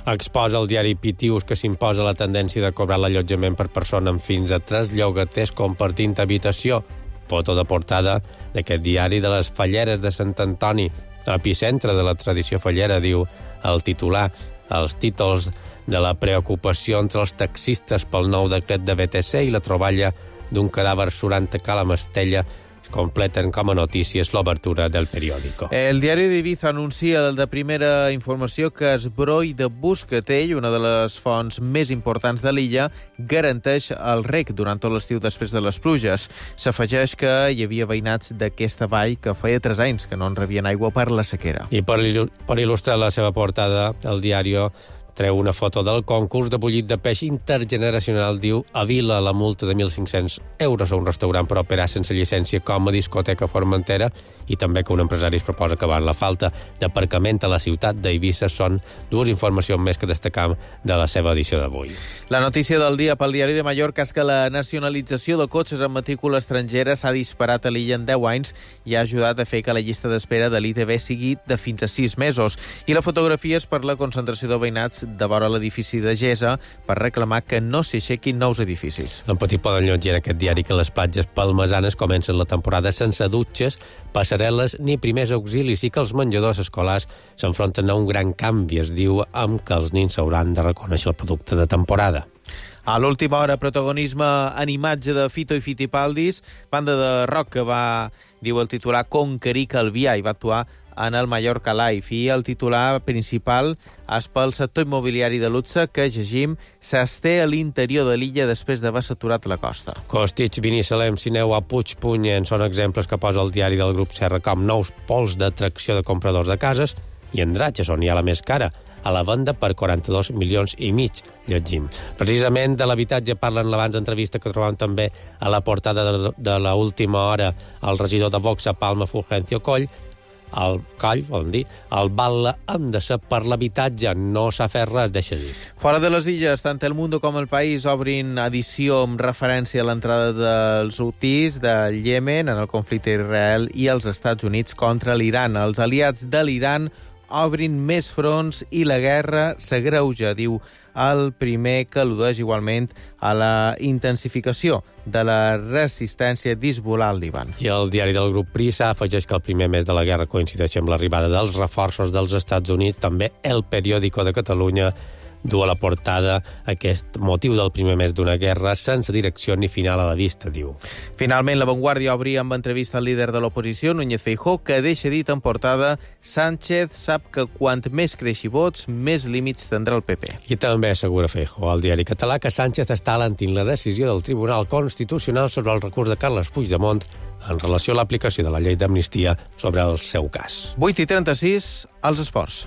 Exposa el diari Pitius que s'imposa la tendència de cobrar l'allotjament per persona amb fins a tres llogaters compartint habitació. Foto de portada d'aquest diari de les falleres de Sant Antoni, epicentre de la tradició fallera, diu el titular. Els títols de la preocupació entre els taxistes pel nou decret de B T C i la troballa d'un cadàver surant a Cala Mestella completen com a notícies l'obertura del periòdico. El diari d'Ibiza anuncia el de primera informació que Esbroi de Buscatell, una de les fonts més importants de l'illa, garanteix el reg durant tot l'estiu després de les pluges. S'afegeix que hi havia veïnats d'aquesta vall que feia tres anys que no en rebien aigua per la sequera. I per, per il·lustrar la seva portada, el diari treu una foto del concurs de bullit de peix intergeneracional, diu a Vila la multa de mil cinc-cents euros a un restaurant per operar sense llicència com a discoteca Formentera, i també que un empresari es proposa acabar la falta d'aparcament a la ciutat d'Eivissa. Són dues informacions més que destacam de la seva edició d'avui. La notícia del dia pel diari de Mallorca és que la nacionalització de cotxes amb matrícula estrangera s'ha disparat a l'illa en deu anys i ha ajudat a fer que la llista d'espera de l'I T B sigui de fins a sis mesos. I la fotografia és per la concentració de veïnats de vora l'edifici de Gesa per reclamar que no s'hi aixequin nous edificis. En petit poden llegir en aquest diari que les platges palmesanes comencen la temporada sense dutxes, passarel·les ni primers auxilis, i que els menjadors escolars s'enfronten a un gran canvi, es diu, amb que els nins s'hauran de reconèixer el producte de temporada. A l'última hora, protagonisme en imatge de Fito i Fitipaldis, banda de rock que va, diu el titular, conquerir Calvià i va actuar en el Mallorca Live. I el titular principal és pel sector immobiliari de luxe que, llegim, s'esté a l'interior de l'illa després d'haver saturat la costa. Costitx, Binissalem, Sineu a Puigpunyent són exemples que posa el diari del grup Serra com nous pols d'atracció de compradors de cases, i Andratx, on hi ha la més cara, a la venda per quaranta-dos milions i mig, llegim. Precisament de l'habitatge parlen l'abans d'entrevista que trobam també a la portada de, de l'última hora el regidor de Vox a Palma, Fulgencio Coll. El Coll, volen dir, el Batlle hem de ser per l'habitatge, no s'ha fet res, deixa dir. Fora de les illes, tant El Mundo com El País obrin edició amb referència a l'entrada dels hutis del Iemen en el conflicte Israel i els Estats Units contra l'Iran. Els aliats de l'Iran obrin més fronts i la guerra s'agreuja, diu el primer, que al·ludeix igualment a la intensificació de la resistència d'Hezbollah al Líban. I el diari del grup Prisa afegeix que el primer mes de la guerra coincideix amb l'arribada dels reforços dels Estats Units. També El Periódico de Catalunya du a la portada aquest motiu del primer mes d'una guerra sense direcció ni final a la vista, diu. Finalment, La Vanguardia obria amb entrevista al líder de l'oposició, Núñez Feijóo, que deixa dit en portada: Sánchez sap que quant més creixi vots, més límits tindrà el P P. I també assegura Feijóo al diari català que Sánchez està alentint la decisió del Tribunal Constitucional sobre el recurs de Carles Puigdemont en relació a l'aplicació de la llei d'amnistia sobre el seu cas. vuit i trenta-sis, als esports.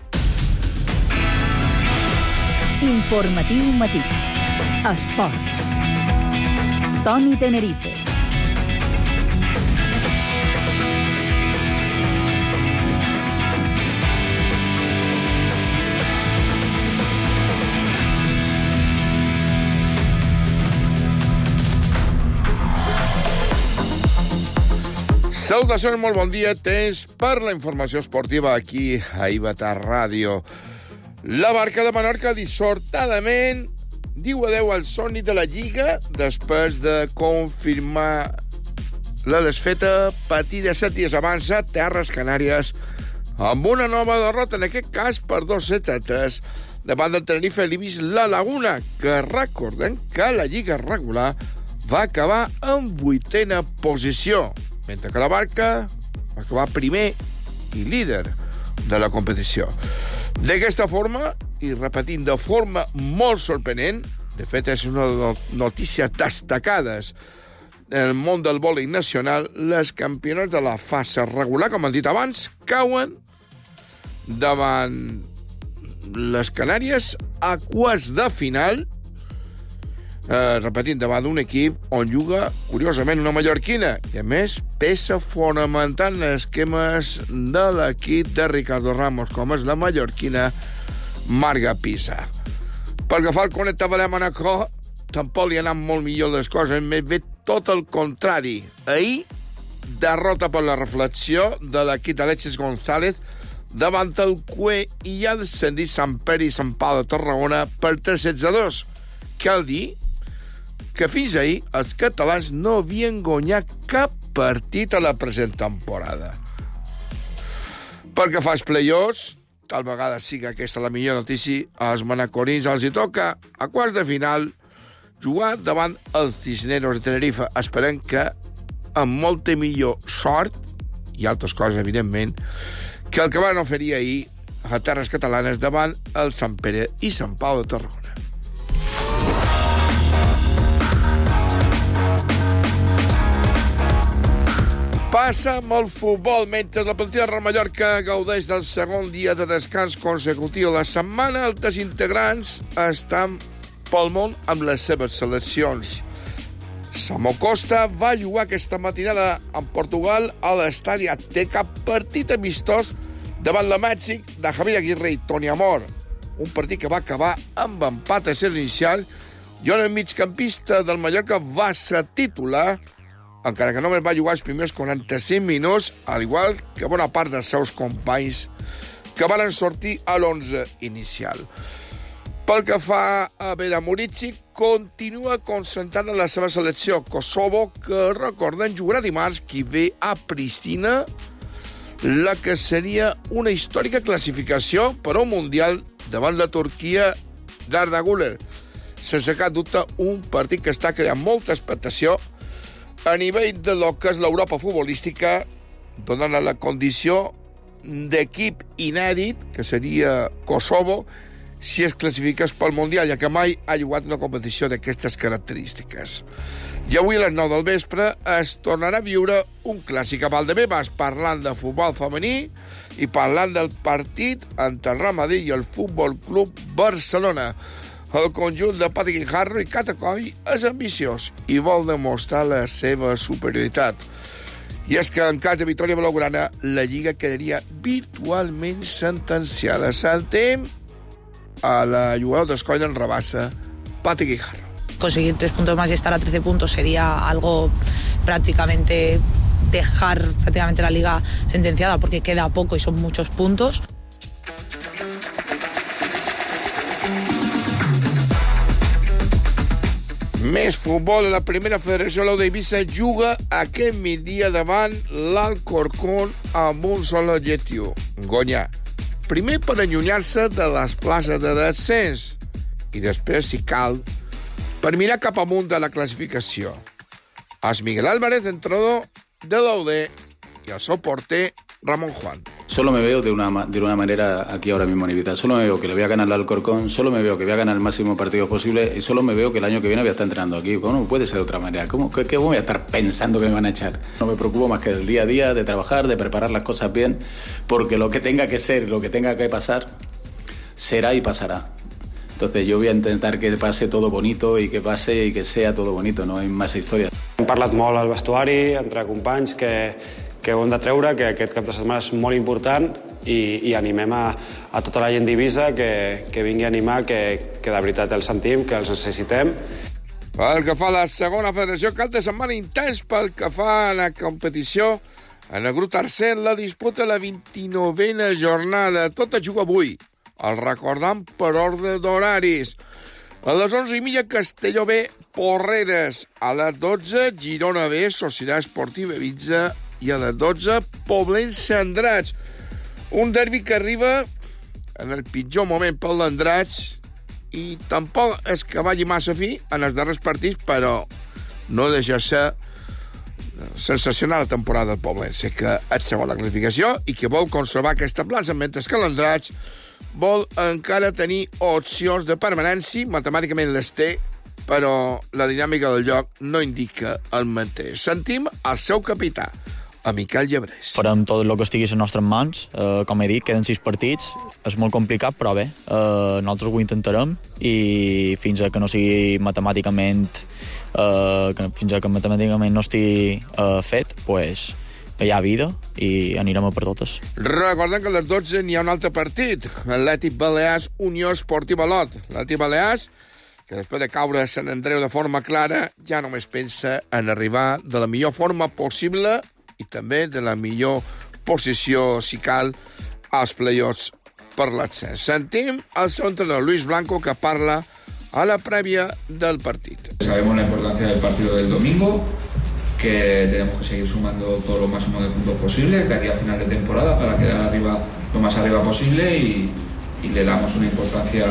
Informatiu matí. Esports. Toni Tenerife. Salutacions, molt bon dia. Temps per la informació esportiva aquí a I V T Ràdio. La Barca de Menorca dissortadament diu adeu al somni de la Lliga després de confirmar la desfeta patida set dies abans a Terres Canàries amb una nova derrota, en aquest cas per dos sets a tres davant del Tenerife l'Ibis La Laguna, que recordem que la Lliga regular va acabar en vuitena posició, mentre que la Barca va acabar primer i líder de la competició. D'aquesta forma, i repetint de forma molt sorprenent, de fet és una de les notícies destacades en el món del vòlei nacional, les campionats de la fase regular, com han dit abans, cauen davant les Canàries a quarts de final, eh, repetint, davant d'un equip on juga, curiosament, una mallorquina, i a més, peça fonamental en els esquemes de l'equip de Ricardo Ramos, com és la mallorquina Marga Pisa. Pel que fa al Connecta València Manacor, tampoc li ha anat molt millor les coses, més bé tot el contrari. Ahir, derrota per la reflexió de l'equip d'Alexis González davant el Cue i ha descendit Sant Pere i Sant Pau de Tarragona per tres a dos. Cal dir que fins ahir els catalans no havien guanyat cap partit a la present temporada. Pel que fa als play-offs, tal vegada sí que aquesta és la millor notícia, als manacorins els hi toca a quarts de final jugar davant els Cisneros de Tenerife. Esperem que amb molta millor sort, i altres coses, evidentment, que el que van oferir ahir a terres catalanes davant el Sant Pere i Sant Pau de Tarragona. Passa amb el futbol. Mentre la plantilla de Mallorca gaudeix del segon dia de descans consecutiu a la setmana, els desintegrants estan pel món amb les seves seleccions. Samu Costa va jugar aquesta matinada en Portugal a l'estadi Azteca, partit amistós davant la Mèxic de Javier Aguirre i Toni Amor. Un partit que va acabar amb empat a ser inicial i on el migcampista del Mallorca va ser titular, encara que només va jugar els primers quaranta-cinc minuts, al igual que bona part dels seus companys que van sortir a l'onze inicial. Pel que fa a Veda Murici, continua concentrant en la seva selecció Kosovo, que recorden jugarà dimarts qui ve a Pristina, la que seria una històrica classificació per a un Mundial davant la Turquia d'Arda Güler. Sense cap dubte, un partit que està creant molta expectació a nivell de lo que és l'Europa futbolística, donant la condició d'equip inèdit, que seria Kosovo, si es classifiques pel Mundial, ja que mai ha jugat una competició d'aquestes característiques. I avui a les nou del vespre es tornarà a viure un clàssic a Valdebebas, parlant de futbol femení i parlant del partit entre el Real Madrid i el Futbol Club Barcelona. El conjunt de Pati Guijarro i Catacoll és ambiciós i vol demostrar la seva superioritat. I és que en cas de victòria blaugrana, la Lliga quedaria virtualment sentenciada. Saltem a la jugadora d'Escoll en Rabassa, Pati Guijarro. Conseguir tres puntos más y estar a trece puntos sería algo prácticamente dejar prácticamente la Liga sentenciada, porque queda poco y son muchos puntos. Més futbol. La primera federació l'Au d'Eivissa juga aquest migdia davant l'Alcorcón amb un sol objectiu: guanyar. Primer per allunyar-se de les places de descens i després, si cal, per mirar cap amunt de la classificació. És Miguel Álvarez, entrenador de l'Au D, y el seu porter, Ramón Juan. Solo me veo de una, de una manera aquí ahora mismo en Ibiza. Solo me veo que le voy a ganar al Alcorcón, solo me veo que voy a ganar el máximo partido posible y solo me veo que el año que viene voy a estar entrenando aquí. ¿Cómo no puede ser de otra manera? ¿Cómo, qué, ¿Qué voy a estar pensando que me van a echar? No me preocupo más que del día a día, de trabajar, de preparar las cosas bien, porque lo que tenga que ser, lo que tenga que pasar, será y pasará. Entonces yo voy a intentar que pase todo bonito i que pase i que sea todo bonito, no hay más historia. Hem parlat molt al vestuari, entre companys, que, que ho hem de treure, que aquest cap de setmana és molt important i, i animem a, a tota la gent d'Eivissa que, que vingui a animar, que, que de veritat els sentim, que els necessitem. Pel que fa a la segona federació, cap de setmana intens pel que fa a la competició. En el grup tercer la disputa la vint-i-novena jornada. Tot es juga avui. El recordam per ordre d'horaris. A les onze i mitja, Castelló B, Porreres. A les dotze, Girona B, Societat Esportiva Ibiza. I a les dotze, Poblense Andratx. Un derbi que arriba en el pitjor moment pel l'Andratx i tampoc és que vagi massa fi en els darrers partits, però no deixa ser sensacional la temporada del Poblense, que és segon la classificació i que vol conservar aquesta plaça, mentre que l'Andratx vol encara tenir opcions de permanència, matemàticament les té, però la dinàmica del joc no indica el mateix. Sentim el seu capità, a Miquel Llebrés. Farem tot el que estigui a les nostres mans. Eh, com he dit, queden sis partits. És molt complicat, però bé, eh, nosaltres ho intentarem i fins a que no sigui matemàticament eh, que, fins a que matemàticament no estigui eh, fet, pues, hi ha vida i anirem a per totes. Recordem que a les dotze n'hi ha un altre partit, Atlètic Balears, Unió Esportiva Lot. L'Atlètic Balears, que després de caure a Sant Andreu de forma clara, ja només pensa en arribar de la millor forma possible i també de la millor posició, si cal, als play-offs per l'ascens. Sentim el seu entrenador, Luis Blanco, que parla a la prèvia del partit. Sabemos la importancia del partido del domingo, que tenemos que seguir sumando todo lo máximo de puntos posible de aquí a final de temporada para quedar arriba lo más arriba posible y, y le damos una importancia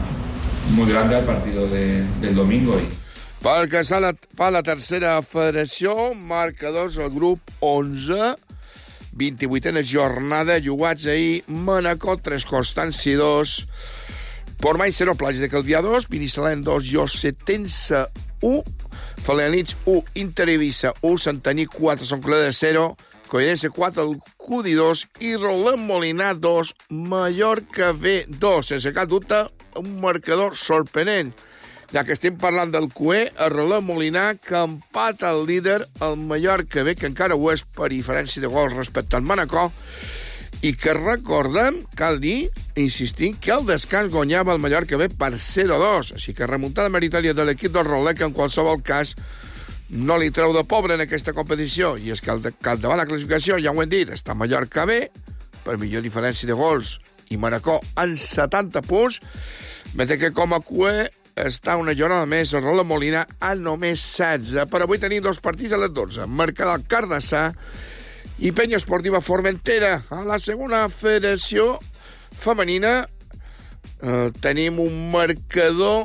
muy grande al partido de, del domingo. Pel que fa la, fa la tercera federació, marcadors al grup onze, vint-i-vuitena jornada, jugats ahir, Manacor, Tres Constància dos, Portmany zero, Platja de Calvià dos, Binissalem dos, Josetense u, Felanitx u, Inter Eivissa u, Santanyí quatre, Sant Coloma de zero, Collerense quatre, el Cudi dos i Remolinar dos, Mallorca B dos. Sense cap dubte, un marcador sorprenent. Ja que estem parlant del Q E, el Remolinar, que empata el líder, el Mallorca B, que encara ho és per diferència de gols respecte al Manacor, i que recordem, cal dir, insistint, que el descans guanyava el Mallorca B per zero a dos. Així que remuntada meritòria de l'equip del Roler, que en qualsevol cas no li treu de pobre en aquesta competició. I és que al davant la classificació, ja ho hem dit, està Mallorca B, per millor diferència de gols, i Manacor en setanta punts, mentre que com a Q E està una jornada més el Roler Molina a només setze. Per avui tenim dos partits a les dotze. Marcada el Cardassà i Penya Esportiva Formentera. A la segona federació femenina eh, tenim un marcador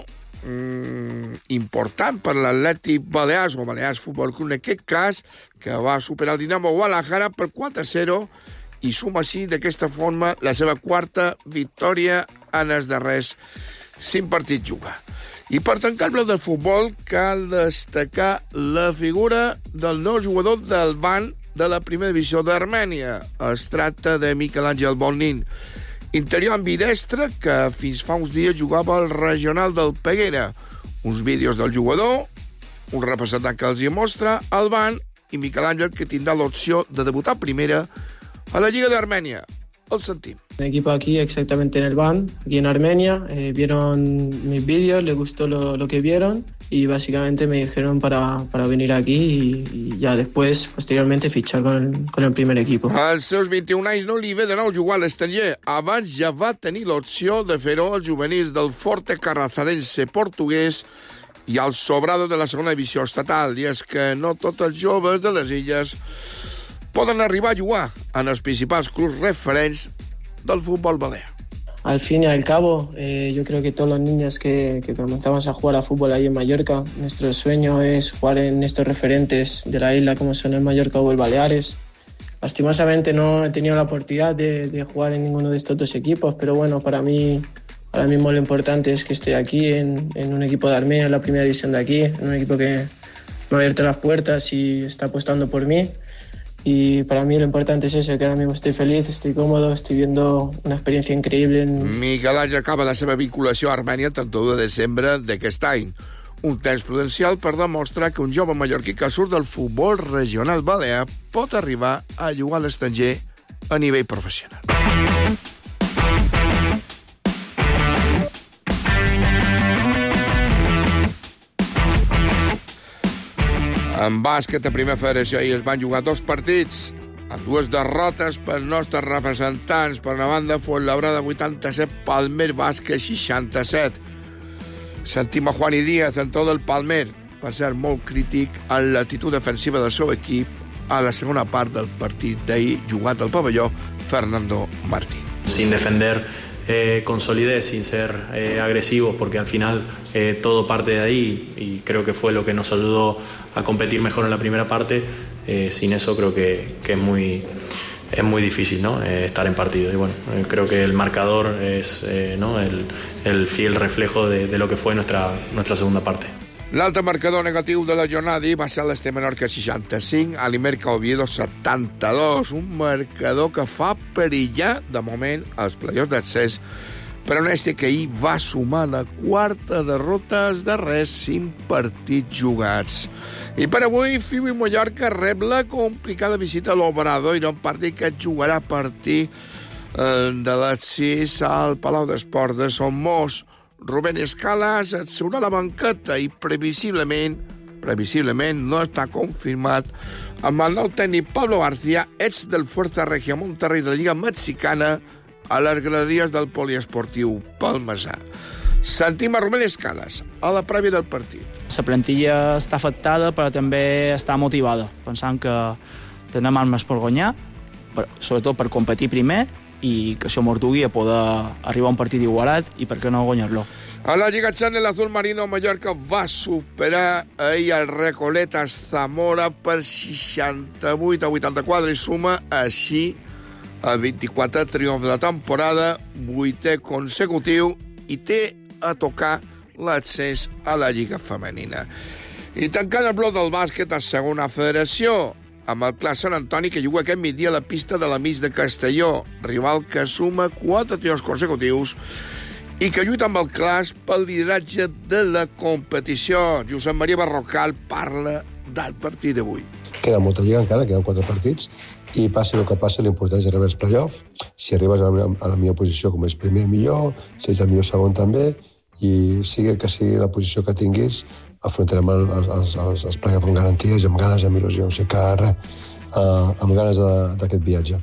mm, important per l'Atlètic Balears, o Balears Futbol Club en aquest cas, que va superar el Dinamo Guadalajara per quatre a zero i suma així d'aquesta forma la seva quarta victòria en els darrers cinc partits jugats. I per tancar el bloc de futbol cal destacar la figura del nou jugador del Ban de la primera divisió d'Armènia. Es tracta de Miquel Àngel Bonnin, interior ambidestre que fins fa uns dies jugava al regional del Peguera. Uns vídeos del jugador, un representant que els hi mostra el Ban i Miquel Àngel, que tindrà l'opció de debutar primera a la Lliga d'Armènia. El sentim. Un equipo aquí exactamente en el B A N, aquí en Armenia. Eh, vieron mis vídeos, les gustó lo, lo que vieron y básicamente me dijeron para, para venir aquí y, y ya después, posteriormente, fichar con el, con el primer equipo. Als seus vint-i-un anys no li ve de nou jugar a l'estranger. Abans ja va tenir l'opció de fer-ho als juvenils del Forte Carrazadense portuguès i al Sobrado de la segona divisió estatal. I és que no tots els joves de les illes poden arribar a jugar en els principals clubs referents del futbol balear. Al fin y al cabo, eh, yo creo que todos los niños que, que comenzamos a jugar a fútbol ahí en Mallorca, nuestro sueño es jugar en estos referentes de la isla como son el Mallorca o el Baleares. Lastimosamente no he tenido la oportunidad de, de jugar en ninguno de estos dos equipos, pero bueno, para mí ahora mismo lo importante es que estoy aquí en, en un equipo de Armenia, en la primera división de aquí, en un equipo que me ha abierto las puertas y está apostando por mí. Y para mí lo importante es eso, que ahora mismo estoy feliz, estoy cómodo, estoy viendo una experiencia increíble. En... Miquel Àngel acaba la seva vinculació a Armènia el trenta-u de desembre d'aquest any. Un temps prudencial per demostrar que un jove mallorquí que surt del futbol regional balear pot arribar a jugar a l'estranger a nivell professional. En bàsquet, a primera federació, ahir es van jugar dos partits, amb dues derrotes pels nostres representants. Per una banda, Fuenlabrada vuitanta-set, Palmer Bàsquet seixanta-set. Sentim a Juani Díaz, entró del Palmer. Va ser molt crític en l'actitud defensiva del seu equip a la segona part del partit d'ahir, jugat al pavelló Fernando Martín. Sin defender eh, con solidez, sin ser eh, agresivos, porque al final eh, todo parte de ahí y creo que fue lo que nos ayudó a competir mejor en la primera parte. Eh, sin eso creo que, que es muy es muy difícil, ¿no? Eh, estar en partido. Y bueno, eh, creo que el marcador es eh, ¿no? el, el fiel reflejo de, de lo que fue nuestra, nuestra segunda parte. L'altre marcador negatiu de la jornada va ser l'Este Menorca seixanta-cinc, Alimerca Oviedo setanta-dos, un marcador que fa perillar, de moment, els play-offs d'accés, però un Este que ahir va sumar la quarta derrota als darrers cinc partits jugats. I per avui, Fiu i Mallorca rep la complicada visita a l'Obrador, i un partit que jugarà a partir eh, de les sis al Palau d'Esports de Somos. Rubén Escalas et seurà a la banqueta i, previsiblement, previsiblement no està confirmat, amb el nou tècnic Pablo García, ex del Fuerza Regia Monterrey de la Lliga Mexicana, a les graderies del poliesportiu Palmasà. Sentim a Romel Escales, a la prèvia del partit. La plantilla està afectada, però també està motivada, pensant que tenim armes per guanyar, per, sobretot per competir primer, i que això mos dugui a poder arribar a un partit igualat i per què no guanyar-lo. A la Lliga Channel, l'Azul Marino Mallorca va superar ahir el Recoletas Zamora per seixanta-vuit a vuitanta-quatre i suma així el vint-i-quatre triomf de la temporada, vuitè consecutiu, i té a tocar l'accés a la Lliga Femenina. I tancant el bloc del bàsquet a segona federació, amb el Clas Sant Antoni, que juga aquest migdia a la pista de l'Amics de Castelló, rival que suma quatre triomfs consecutius i que lluita amb el Clas pel lideratge de la competició. Josep Maria Barrocal parla del partit d'avui. Queda molta lliga encara, queden quatre partits, i passi el que passi, l'important és arribar als play-off. Si arribes a la, a la millor posició, com és primer, millor, si ets el millor segon també, i sigui que sigui la posició que tinguis, afrontarem el, els, els, els play-off amb garanties, amb ganes, amb il·lusió. O sigui que res, uh, amb ganes d'aquest viatge.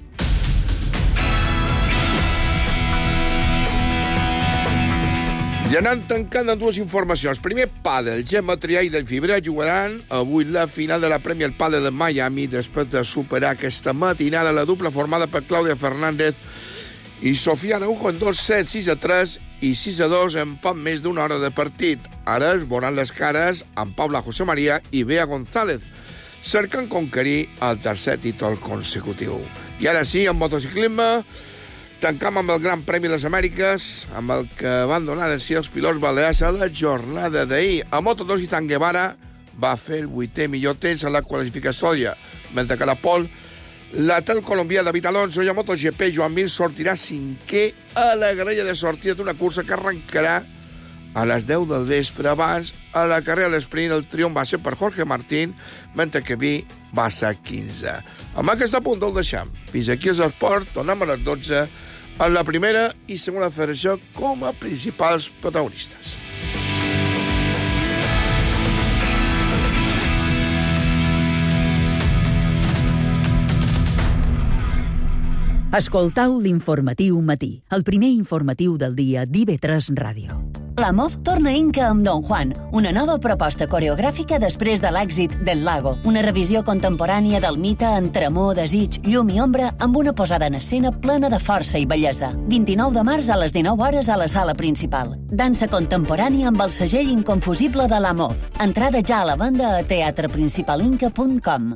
I anant tancant amb dues informacions. Primer, pàdel. Gemma Trià i Del Fibra jugaran avui la final de la Premier Padel de Miami després de superar aquesta matinada la dupla formada per Clàudia Fernández i Sofia Araujo en dos set, sis a tres i sis a dos en poc més d'una hora de partit. Ara es veuran les cares amb Paula José María i Bea González, cercant conquerir el tercer títol consecutiu. I ara sí, en motociclisme, tancam amb el Gran Premi de les Amèriques, amb el que van donar de si els pilots balears a la jornada d'ahir. A Moto dos, Izan Guevara va fer el vuitè millor temps a la qualificació, mentre que la pol, l'atleta colombià David Alonso i a MotoGP Joan Mir sortirà cinquè a la grella de sortida d'una cursa que arrencarà a les deu del vespre. Abans, a la carrera de l'esprint, el triomf va ser per Jorge Martín, mentre que Vi va ser quinze. Amb aquest punt el deixem. Fins aquí els esports, tornem a les dotze, en la primera i segona federació com a principals protagonistes. Escoltau l'informatiu matí, el primer informatiu del dia d'I V tres Ràdio. La M O V torna a Inca amb Don Juan, una nova proposta coreogràfica després de l'èxit del Lago, una revisió contemporània del mite entre amor, desig, llum i ombra amb una posada en escena plena de força i bellesa. vint-i-nou de març a les dinou hores a la sala principal. Dansa contemporània amb el segell inconfusible de la M O V. Entrada ja a la banda a teatre principal inca punt com.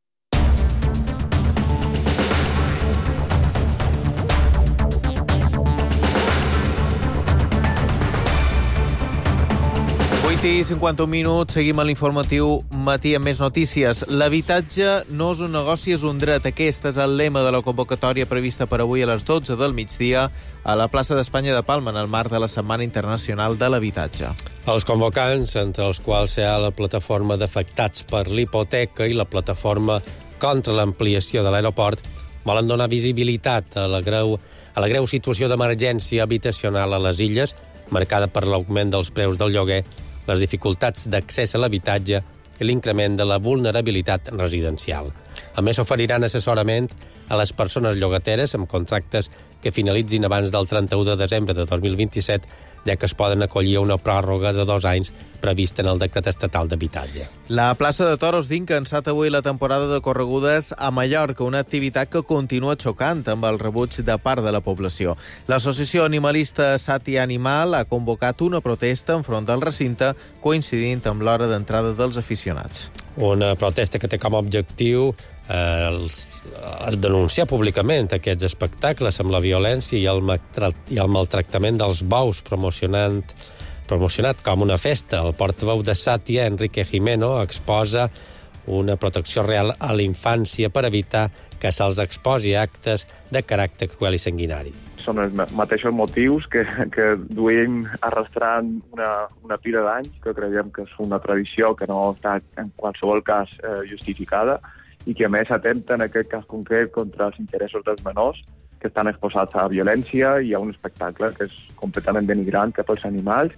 vuit i cinquanta-un minuts, seguim a l'informatiu matí amb més notícies. L'habitatge no és un negoci, és un dret. Aquest és el lema de la convocatòria prevista per avui a les dotze del migdia a la plaça d'Espanya de Palma, en el marc de la Setmana Internacional de l'Habitatge. Els convocants, entre els quals hi ha la plataforma d'afectats per l'hipoteca i la plataforma contra l'ampliació de l'aeroport, volen donar visibilitat a la greu, a la greu situació d'emergència habitacional a les illes, marcada per l'augment dels preus del lloguer, les dificultats d'accés a l'habitatge i l'increment de la vulnerabilitat residencial. A més, oferiran assessorament a les persones llogateres amb contractes que finalitzin abans del trenta-u de desembre de dos mil vint-i-set, ja que es poden acollir a una pròrroga de dos anys prevista en el decret estatal d'habitatge. La plaça de Toros d'Inca ha ençat avui la temporada de corregudes a Mallorca, una activitat que continua xocant amb el rebuig de part de la població. L'associació animalista Sati Animal ha convocat una protesta enfront del recinte, coincidint amb l'hora d'entrada dels aficionats. Una protesta que té com a objectiu eh, els, els denunciar públicament aquests espectacles amb la violència i el, i el maltractament dels bous, promocionant, promocionat com una festa. El portaveu de Sàtia, Enrique Jimeno, exposa una protecció real a la infància per evitar que se'ls exposi a actes de caràcter cruel i sanguinari. Són els mateixos motius que, que duim arrastrant una, una pila d'anys, que creiem que és una tradició que no està en qualsevol cas eh, justificada i que a més atempta en aquest cas concret contra els interessos dels menors que estan exposats a violència i a un espectacle que és completament denigrant cap als animals.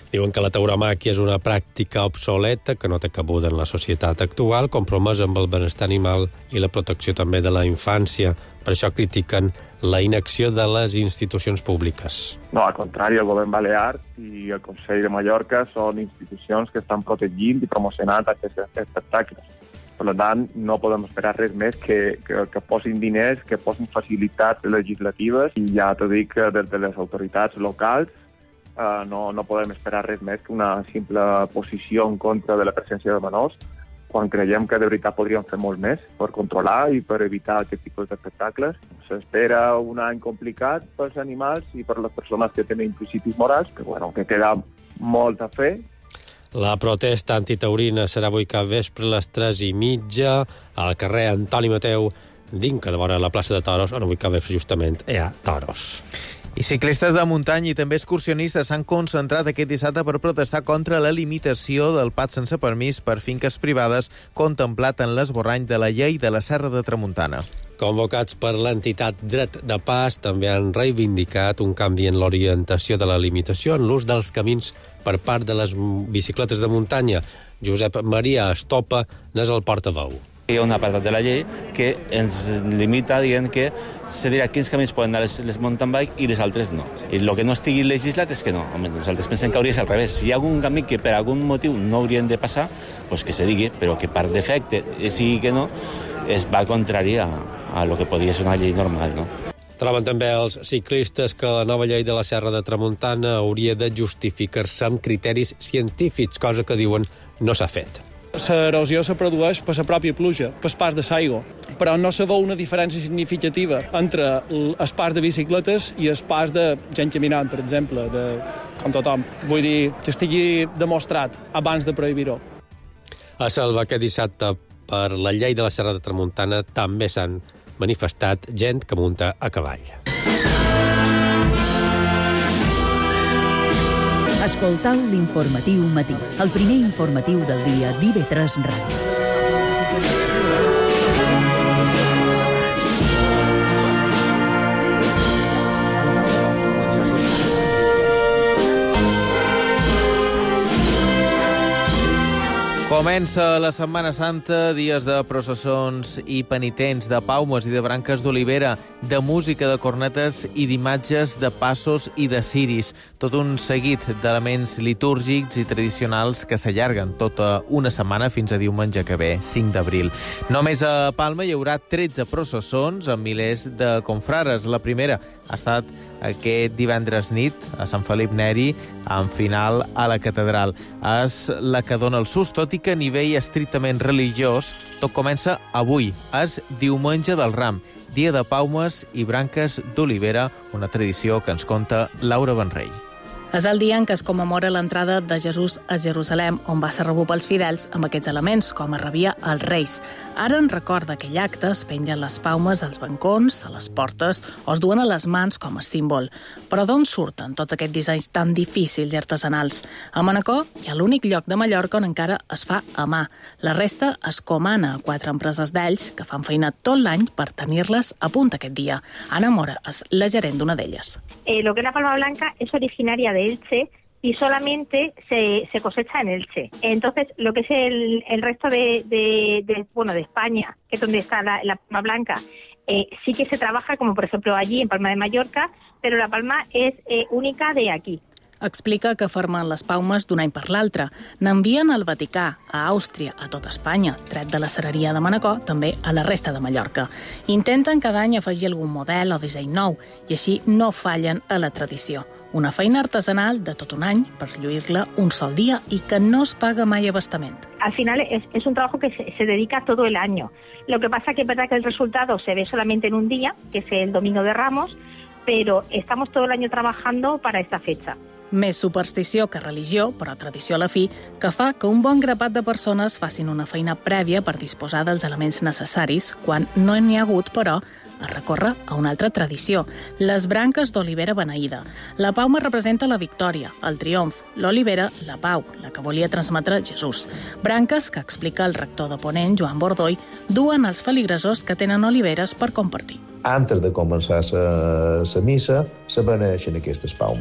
Diuen que la tauromàquia és una pràctica obsoleta que no té cabuda en la societat actual, compromesa amb el benestar animal i la protecció també de la infància. Per això critiquen la inacció de les institucions públiques. No, al contrari, el govern balear i el Consell de Mallorca són institucions que estan protegint i promocionant aquests espectacles. Per tant, no podem esperar res més que, que, que posin diners, que posin facilitats legislatives, i ja t'ho dic que des de les autoritats locals Uh, no, no podem esperar res més que una simple posició en contra de la presència de menors, quan creiem que de veritat podríem fer molt més per controlar i per evitar aquest tipus d'espectacles. S'espera un any complicat pels animals i per les persones que tenen principis morals, que, bueno, que queda molt a fer. La protesta antitaurina serà avui cap vespre a les tres i mitja al carrer Antoni Mateu, dintre de vora la plaça de Toros, on avui cap vespre justament hi ha toros. I ciclistes de muntanya i també excursionistes s'han concentrat aquest dissabte per protestar contra la limitació del pas sense permís per finques privades contemplat en l'esborrany de la llei de la Serra de Tramuntana. Convocats per l'entitat Dret de Pas, també han reivindicat un canvi en l'orientació de la limitació en l'ús dels camins per part de les bicicletes de muntanya. Josep Maria Estopa n'és el portaveu. Hi ha un apartat de la llei que ens limita dient que se dirà quins camins poden anar les, les mountain bike i les altres no. I el que no estigui legislat és que no. Home, nosaltres pensem que hauria de ser al revés. Si hi ha algun camí que per algun motiu no haurien de passar, doncs que se digui, però que per defecte sigui que no, es va contrari a, a lo que podria ser una llei normal, no? Troben també els ciclistes que la nova llei de la Serra de Tramuntana hauria de justificar-se amb criteris científics, cosa que diuen no s'ha fet. L'erosió se produeix per la pròpia pluja, per el pas de l'aigua, però no se veu una diferència significativa entre el pas de bicicletes i el pas de gent caminant, per exemple, de, com tothom. Vull dir, que estigui demostrat abans de prohibir-ho. A Selva, aquest dissabte, per la llei de la Serra de Tramuntana, també s'han manifestat gent que munta a cavall. Escoltau l'informatiu matí, el primer informatiu del dia d'I V tres Ràdio. Comença la Setmana Santa, dies de processons i penitents, de paumes i de branques d'olivera, de música de cornetes i d'imatges de passos i de ciris. Tot un seguit d'elements litúrgics i tradicionals que s'allarguen tota una setmana fins a diumenge que ve, cinc d'abril. Només a Palma hi haurà tretze processons amb milers de confrares. La primera ha estat aquest divendres nit a Sant Felip Neri, amb final a la catedral. És la que dona el sus, tot i que a nivell estrictament religiós tot comença avui. És Diumenge del Ram, dia de paumes i branques d'olivera, una tradició que ens conta Laura Benrell. És el dia en què es commemora l'entrada de Jesús a Jerusalem, on va ser rebut pels fidels amb aquests elements, com es rebia als reis. Ara en record d'aquell acte es pengen les paumes als bancons, a les portes, o es duen a les mans com a símbol. Però d'on surten tots aquests dissenys tan difícils i artesanals? A Manacor hi ha l'únic lloc de Mallorca on encara es fa a mà. La resta es comana a quatre empreses d'ells que fan feina tot l'any per tenir-les a punt aquest dia. Ana Mora és la gerent d'una d'elles. Eh, lo que es la palma blanca es originaria de Elche y solamente se, se cosecha en Elche. Entonces, lo que es el, el resto de, de, de, bueno, de España, que es donde está la, la palma blanca, eh, sí que se trabaja, como por ejemplo allí en Palma de Mallorca, pero la palma es eh, única de aquí. Explica que formen les paumes d'un any per l'altre. N'envien al Vaticà, a Àustria, a tota Espanya, tret de la cereria de Manacor, també a la resta de Mallorca. Intenten cada any afegir algun model o disseny nou, i així no fallen a la tradició. Una feina artesanal de tot un any per lluir-la un sol dia i que no es paga mai abastament. Al final es, es un trabajo que se, se dedica todo el año. Lo que pasa que es verdad que el resultado se ve solamente en un día, que es el Domingo de Ramos, pero estamos todo el año trabajando para esta fecha. Més superstició que religió, però tradició a la fi, que fa que un bon grapat de persones facin una feina prèvia per disposar dels elements necessaris, quan no n'hi ha hagut, però, es recorre a una altra tradició, les branques d'olivera beneïda. La pauma representa la victòria, el triomf, l'olivera, la pau, la que volia transmetre Jesús. Branques que, explica el rector de Ponent, Joan Bordoy, duen els feligresors que tenen oliveres per compartir. Antes de començar la missa, se beneixen aquestes paumes,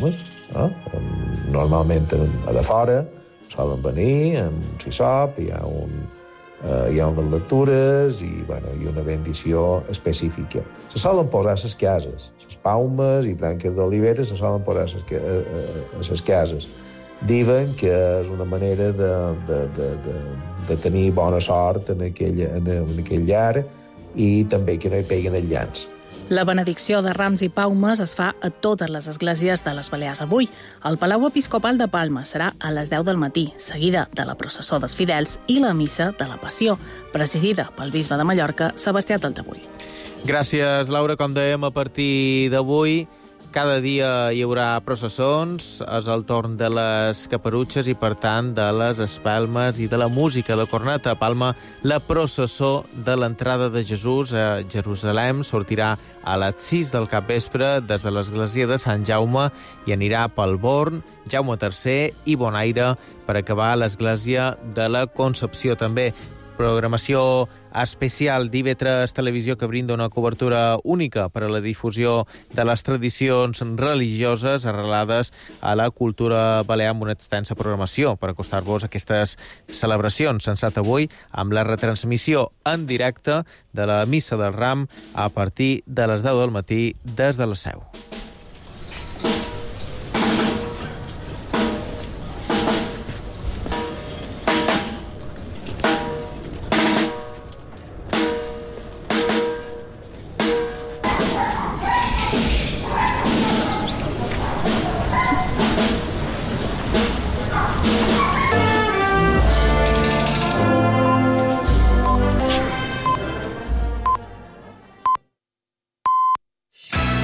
eh? Normalment a de fora solen venir amb un sisop, hi ha, un, eh, hi ha unes lectures i, bueno, i una bendició específica. Se solen posar a les cases, les palmes i branques d'olivera se solen posar a les, a les cases. Diuen que és una manera de, de, de, de, de tenir bona sort en aquell, en, en aquell llar i també que no hi peguen els llans. La benedicció de rams i palmes es fa a totes les esglésies de les Balears avui. El Palau Episcopal de Palma serà a les deu del matí, seguida de la processó dels fidels i la missa de la Passió, presidida pel bisbe de Mallorca, Sebastià Taltabull. Gràcies, Laura. Com dèiem, a partir d'avui cada dia hi haurà processons, és el torn de les caperutxes i, per tant, de les espelmes i de la música de corneta. A Palma, la processó de l'entrada de Jesús a Jerusalem sortirà a les sis del capvespre des de l'església de Sant Jaume i anirà pel Born, Jaume tercer i Bonaire per acabar a l'església de la Concepció. També programació especial d'I V tres Televisió que brinda una cobertura única per a la difusió de les tradicions religioses arrelades a la cultura balear amb una extensa programació per acostar-vos a aquestes celebracions. Sensat avui amb la retransmissió en directe de la Missa del Ram a partir de les deu del matí des de la Seu.